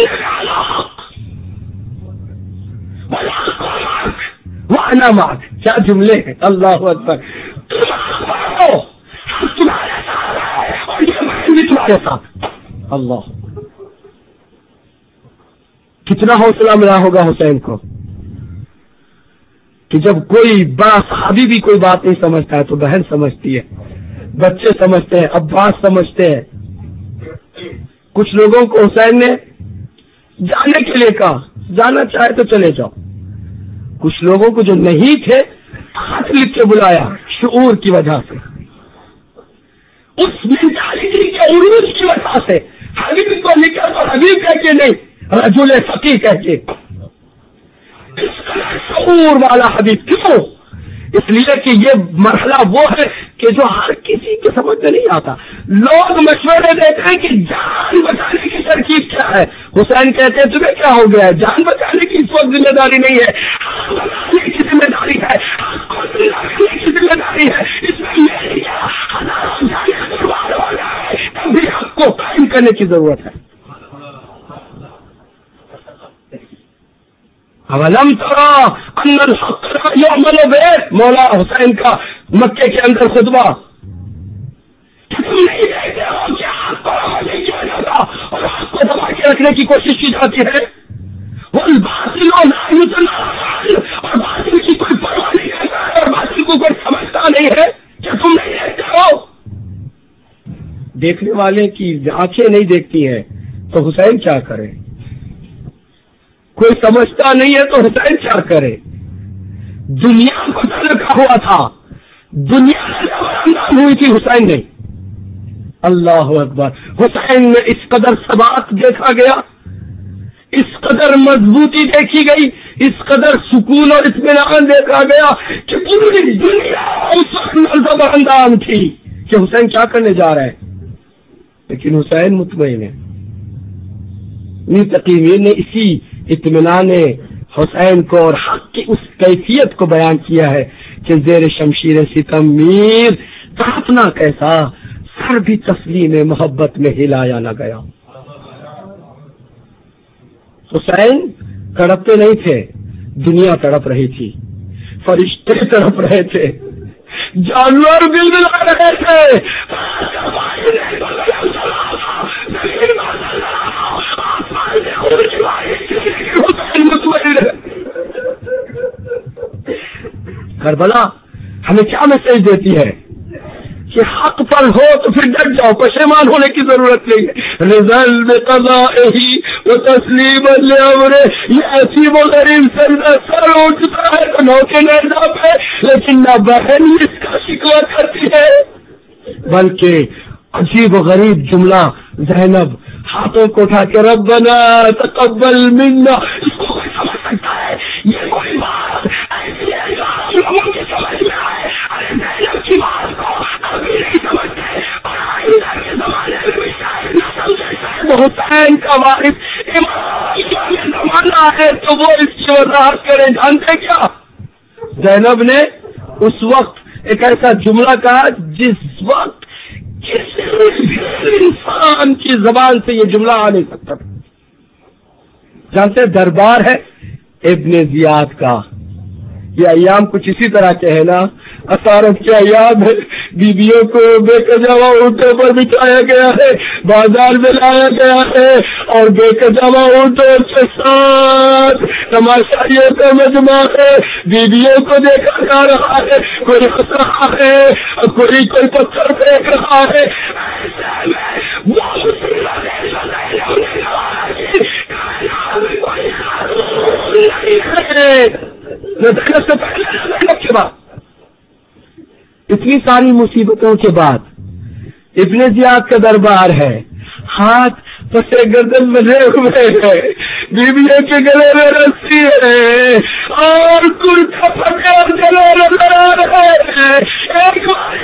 وانا مات، کیا جملے ہیں، اللہ اکبر. تمہارے ساتھ اور یہ بہن بھی تمہارے ساتھ. اللہ، کتنا حوصلہ ملا ہوگا حسین کو کہ جب کوئی بڑا صحابی بھی کوئی بات نہیں سمجھتا ہے تو بہن سمجھتی ہے، بچے سمجھتے ہیں، عباس سمجھتے ہیں. کچھ لوگوں کو حسین نے جانے کے لیے کہا، جانا چاہے تو چلے جاؤ. کچھ لوگوں کو جو نہیں تھے خط لکھ کے بلایا شعور کی وجہ سے، اس مینٹالٹی کے عروج کی وجہ سے. حبیب کو لکھا تو حبیب کہہ کے نہیں، رجل فقیہ کہہ کے. اس کا شعور والا حبیب. کیوں؟ اس لیے کہ یہ مرحلہ وہ ہے کہ جو ہر کسی کے سمجھ میں نہیں آتا. لوگ مشورے دیتے ہیں کہ جان بچانے کی ترکیب کیا ہے. حسین کہتے ہیں تمہیں کیا ہو گیا ہے؟ جان بچانے کی اس وقت ذمہ داری نہیں ہے، بچانے کی ذمہ داری ہے، کی ذمہ داری ہے. اس میں تبھی حق کو قائم کرنے کی ضرورت ہے. اولم ترى ان الحق يعمل به، مولا حسین کا مکے کے اندر خطبہ. اور حق کو دبا کے رکھنے کی کوشش کی جاتی ہے. والباطل اور باطل کی کوئی پرواہ نہیں کرتا ہے اور باطل کو کوئی سمجھتا نہیں ہے. کیا تم نہیں دیکھتے ہو؟ دیکھنے والے کی آنکھیں نہیں دیکھتی ہیں تو حسین کیا کرے؟ کوئی سمجھتا نہیں ہے تو حسین کیا کرے؟ دنیا کو رکھا ہوا تھا، دنیا ہوئی تھی، حسین نہیں. اللہ اکبر. حسین میں اس قدر ثبات دیکھا گیا، اس قدر مضبوطی دیکھی گئی، اس قدر سکون اور اطمینان دیکھا گیا کہ پوری دنیا اس وقت نظر اندام تھی کہ حسین کیا کرنے جا رہے ہیں. لیکن حسین مطمئن ہے. تقیمین نے اسی اطمینان حسین کو اور حق کی اس کیفیت کو بیان کیا ہے کہ زیر شمشیر ستم میر تڑپنا کیسا، سر بھی تسلیم محبت میں ہلایا نہ گیا. حسین تڑپتے نہیں تھے، دنیا تڑپ رہی تھی، فرشتے تڑپ رہے تھے، جانور بھی ملا رہے تھے. کربلا ہمیں کیا میسج دیتی ہے کہ حق پر ہو تو پھر ڈٹ جاؤ، پشیمان ہونے کی ضرورت نہیں ہے. رضل بقضائه وتسلیم لامره، یہ عجیب و غریب سر اٹھتا ہے تو نوکے نظام ہے، لیکن نہ بہن اس کا شکوہ کرتی ہے بلکہ عجیب و غریب جملہ. زینب ہاتھوں کو اٹھا کے ربنا تقبل منا، اس کو کوئی سمجھ سکتا ہے؟ یہ کوئی بات ایسی ہے جو آپ لوگوں کی سمجھ میں آئے؟ ارے زینب کی بات کو ابھی نہیں سمجھتے اور آئندہ کے زمانے میں بھی شاید نہ سمجھے. حسین کا وارث زمانہ ہے تو وہ اس کی وضاحت کرے. جانتے کیا زینب نے اس وقت ایک ایسا جملہ کہا جس وقت کسی انسان کی زبان سے یہ جملہ آ نہیں سکتا. جانتے دربار ہے ابن زیاد کا. یہ ایام کچھ اسی طرح کے ہے نا. اثارت کے ایام ہے، بیویوں کو بے کجاوا اونٹوں پر بچھایا گیا ہے، بازار میں لایا گیا ہے اور بے کجاوا اونٹوں کے ساتھ تماشائیوں کا مجمع ہے. بیویوں کو دیکھا جا رہا ہے، کوئی ہنس رہا ہے، کوئی پتھر پھینک رہا ہے. کے بعد اتنی ساری مصیبتوں کے بعد ابن زیاد کا دربار ہے، ہاتھ پسے گردن بندھے ہوئے ہیں، بیویوں کے گلے میں رسی ہے اور کرتا پکڑ گلے نظر آ رہے ہیں. ایک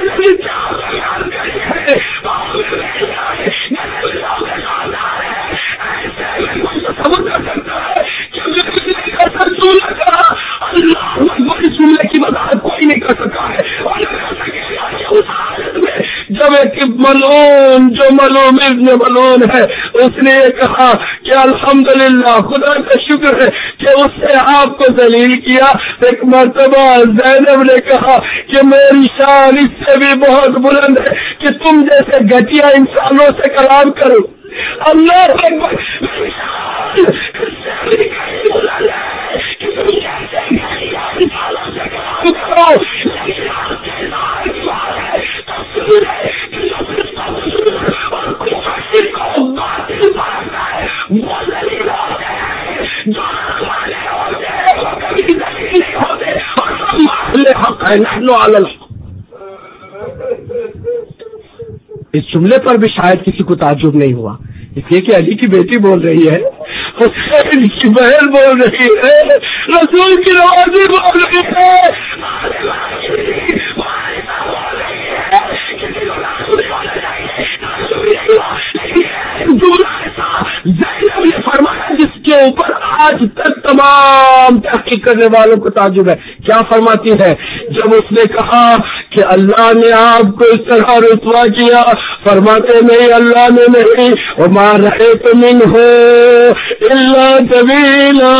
جملے کی وضاحت کوئی نہیں کر سکتا ہے. جب ایک ملعون جو ملعون ابن ملعون ہے اس نے یہ کہا کہ الحمدللہ خدا کا شکر ہے کہ اس نے آپ کو ذلیل کیا. ایک مرتبہ زینب نے کہا کہ میری شان اس سے بھی بہت بلند ہے کہ تم جیسے گھٹیا انسانوں سے کلام کرو. اللہ اکبر. اس جملے پر بھی شاید کسی کو تعجب نہیں ہوا، اس لیے کہ علی کی بیٹی بول رہی ہے، حسین کی بہن بول رہی ہے، رسول کی نوازی بول رہی ہے. زینب نے فرمایا جس کے اوپر آج تک تمام تحقیق کرنے والوں کو تعجب ہے. کیا فرماتی ہے؟ جب اس نے کہا کہ اللہ نے آپ کو اس طرح رسوا کیا، فرماتے نہیں اللہ نے نہیں، وما رأيت منه الا جميلا.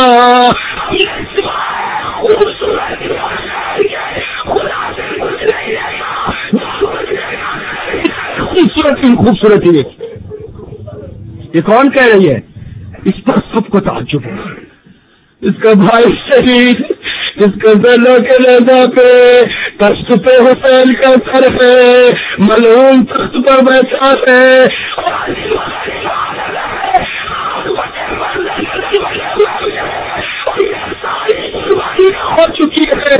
خوبصورتی دیکھی. یہ کون کہہ رہی ہے؟ اس پر سب کو تعجب ہے. اس کا بھائی شہید، اس کا زینب کے لینا پہ تخت پہ حسین کا سر ہے، ملعون تخت پر بیٹھا ہے. ہو چکی ہے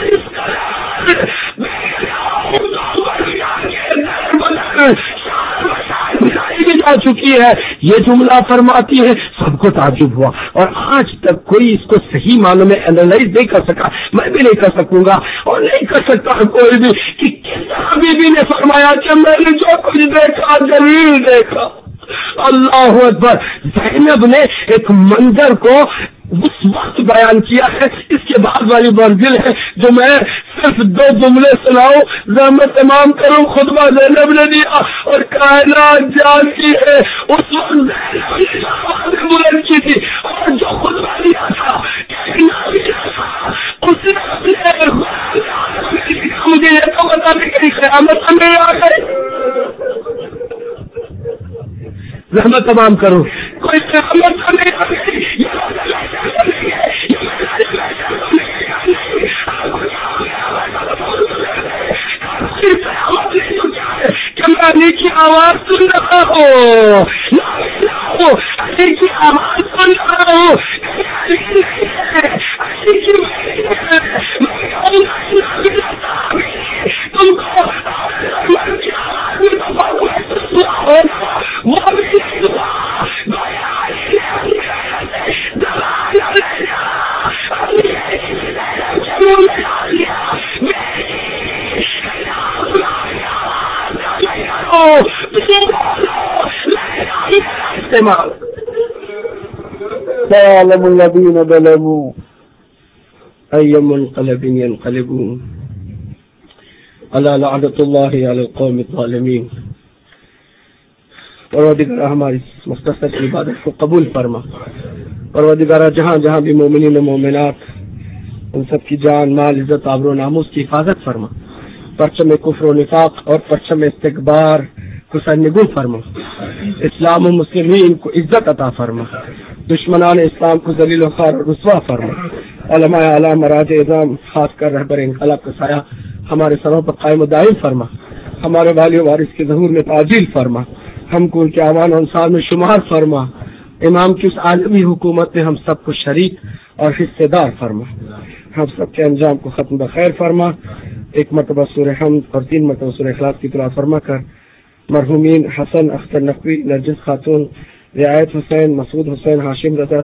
جا چکی ہے. یہ جملہ فرماتی ہے سب کو تعجب ہوا اور آج تک کوئی اس کو صحیح معنوں میں اینالائز نہیں کر سکا. میں بھی نہیں کر سکوں گا اور نہیں کر سکتا کوئی بھی کہ کس طرح بی نے فرمایا کہ میں نے جو کچھ دیکھا جلیل دیکھا. اللہ اکبر. زینب نے ایک منظر کو اس وقت بیان کیا ہے. اس کے بعد والی منزل ہے جو میں صرف 2 جملے سناؤں، زحمت تمام کروں. خطبہ زینب نے دیا اور کائنات جانتی ہے اس وقت بلند کی تھی اور جو خطبہ دیا تھا مجھے یہ تو بتا دیں کہ قیامت میں آ گئی. زحمت تمام کرو، کوئی قیامت نہیں آ گئی. کہ میں علی کی آواز سن رہا ہوں، علی کی آواز سن رہا ہوں. تم کو سيعلم الذين ظلموا أي منقلب ينقلبون ألا لعنة الله على القوم الظالمين. پروردگار ہماری مختصر عبادت کو قبول فرما. پروردگار جہاں جہاں بھی مومنین و مومنات ان سب کی جان مال عزت آبرو و ناموس کی حفاظت فرما. پرچم کفر و نفاق اور پرچم استکبار کو سرنگون فرما. اسلام و مسلمین کو عزت عطا فرما. دشمنان اسلام کو ذلیل و خوار و رسوا فرما. علماء اعلی مراجع اعظام خاص کر رہبر انقلاب کا سایہ ہمارے سروں پر قائم و دائم فرما. ہمارے والی و وارث کے ظہور میں تعجیل فرما. ہم کو ان کے اعوان و انصار میں شمار فرما. امام کی اس عالمی حکومت میں ہم سب کو شریک اور حصے دار فرما. ہم سب کے انجام کو ختم بخیر فرما. ایک مرتبہ سورہ حمد اور 3 مرتبہ سورہ اخلاص کی تلاوت فرما کر مرحومین حسن اختر نقوی، نرجس خاتون، رعایت حسین، مسعود حسین، ہاشم رضا،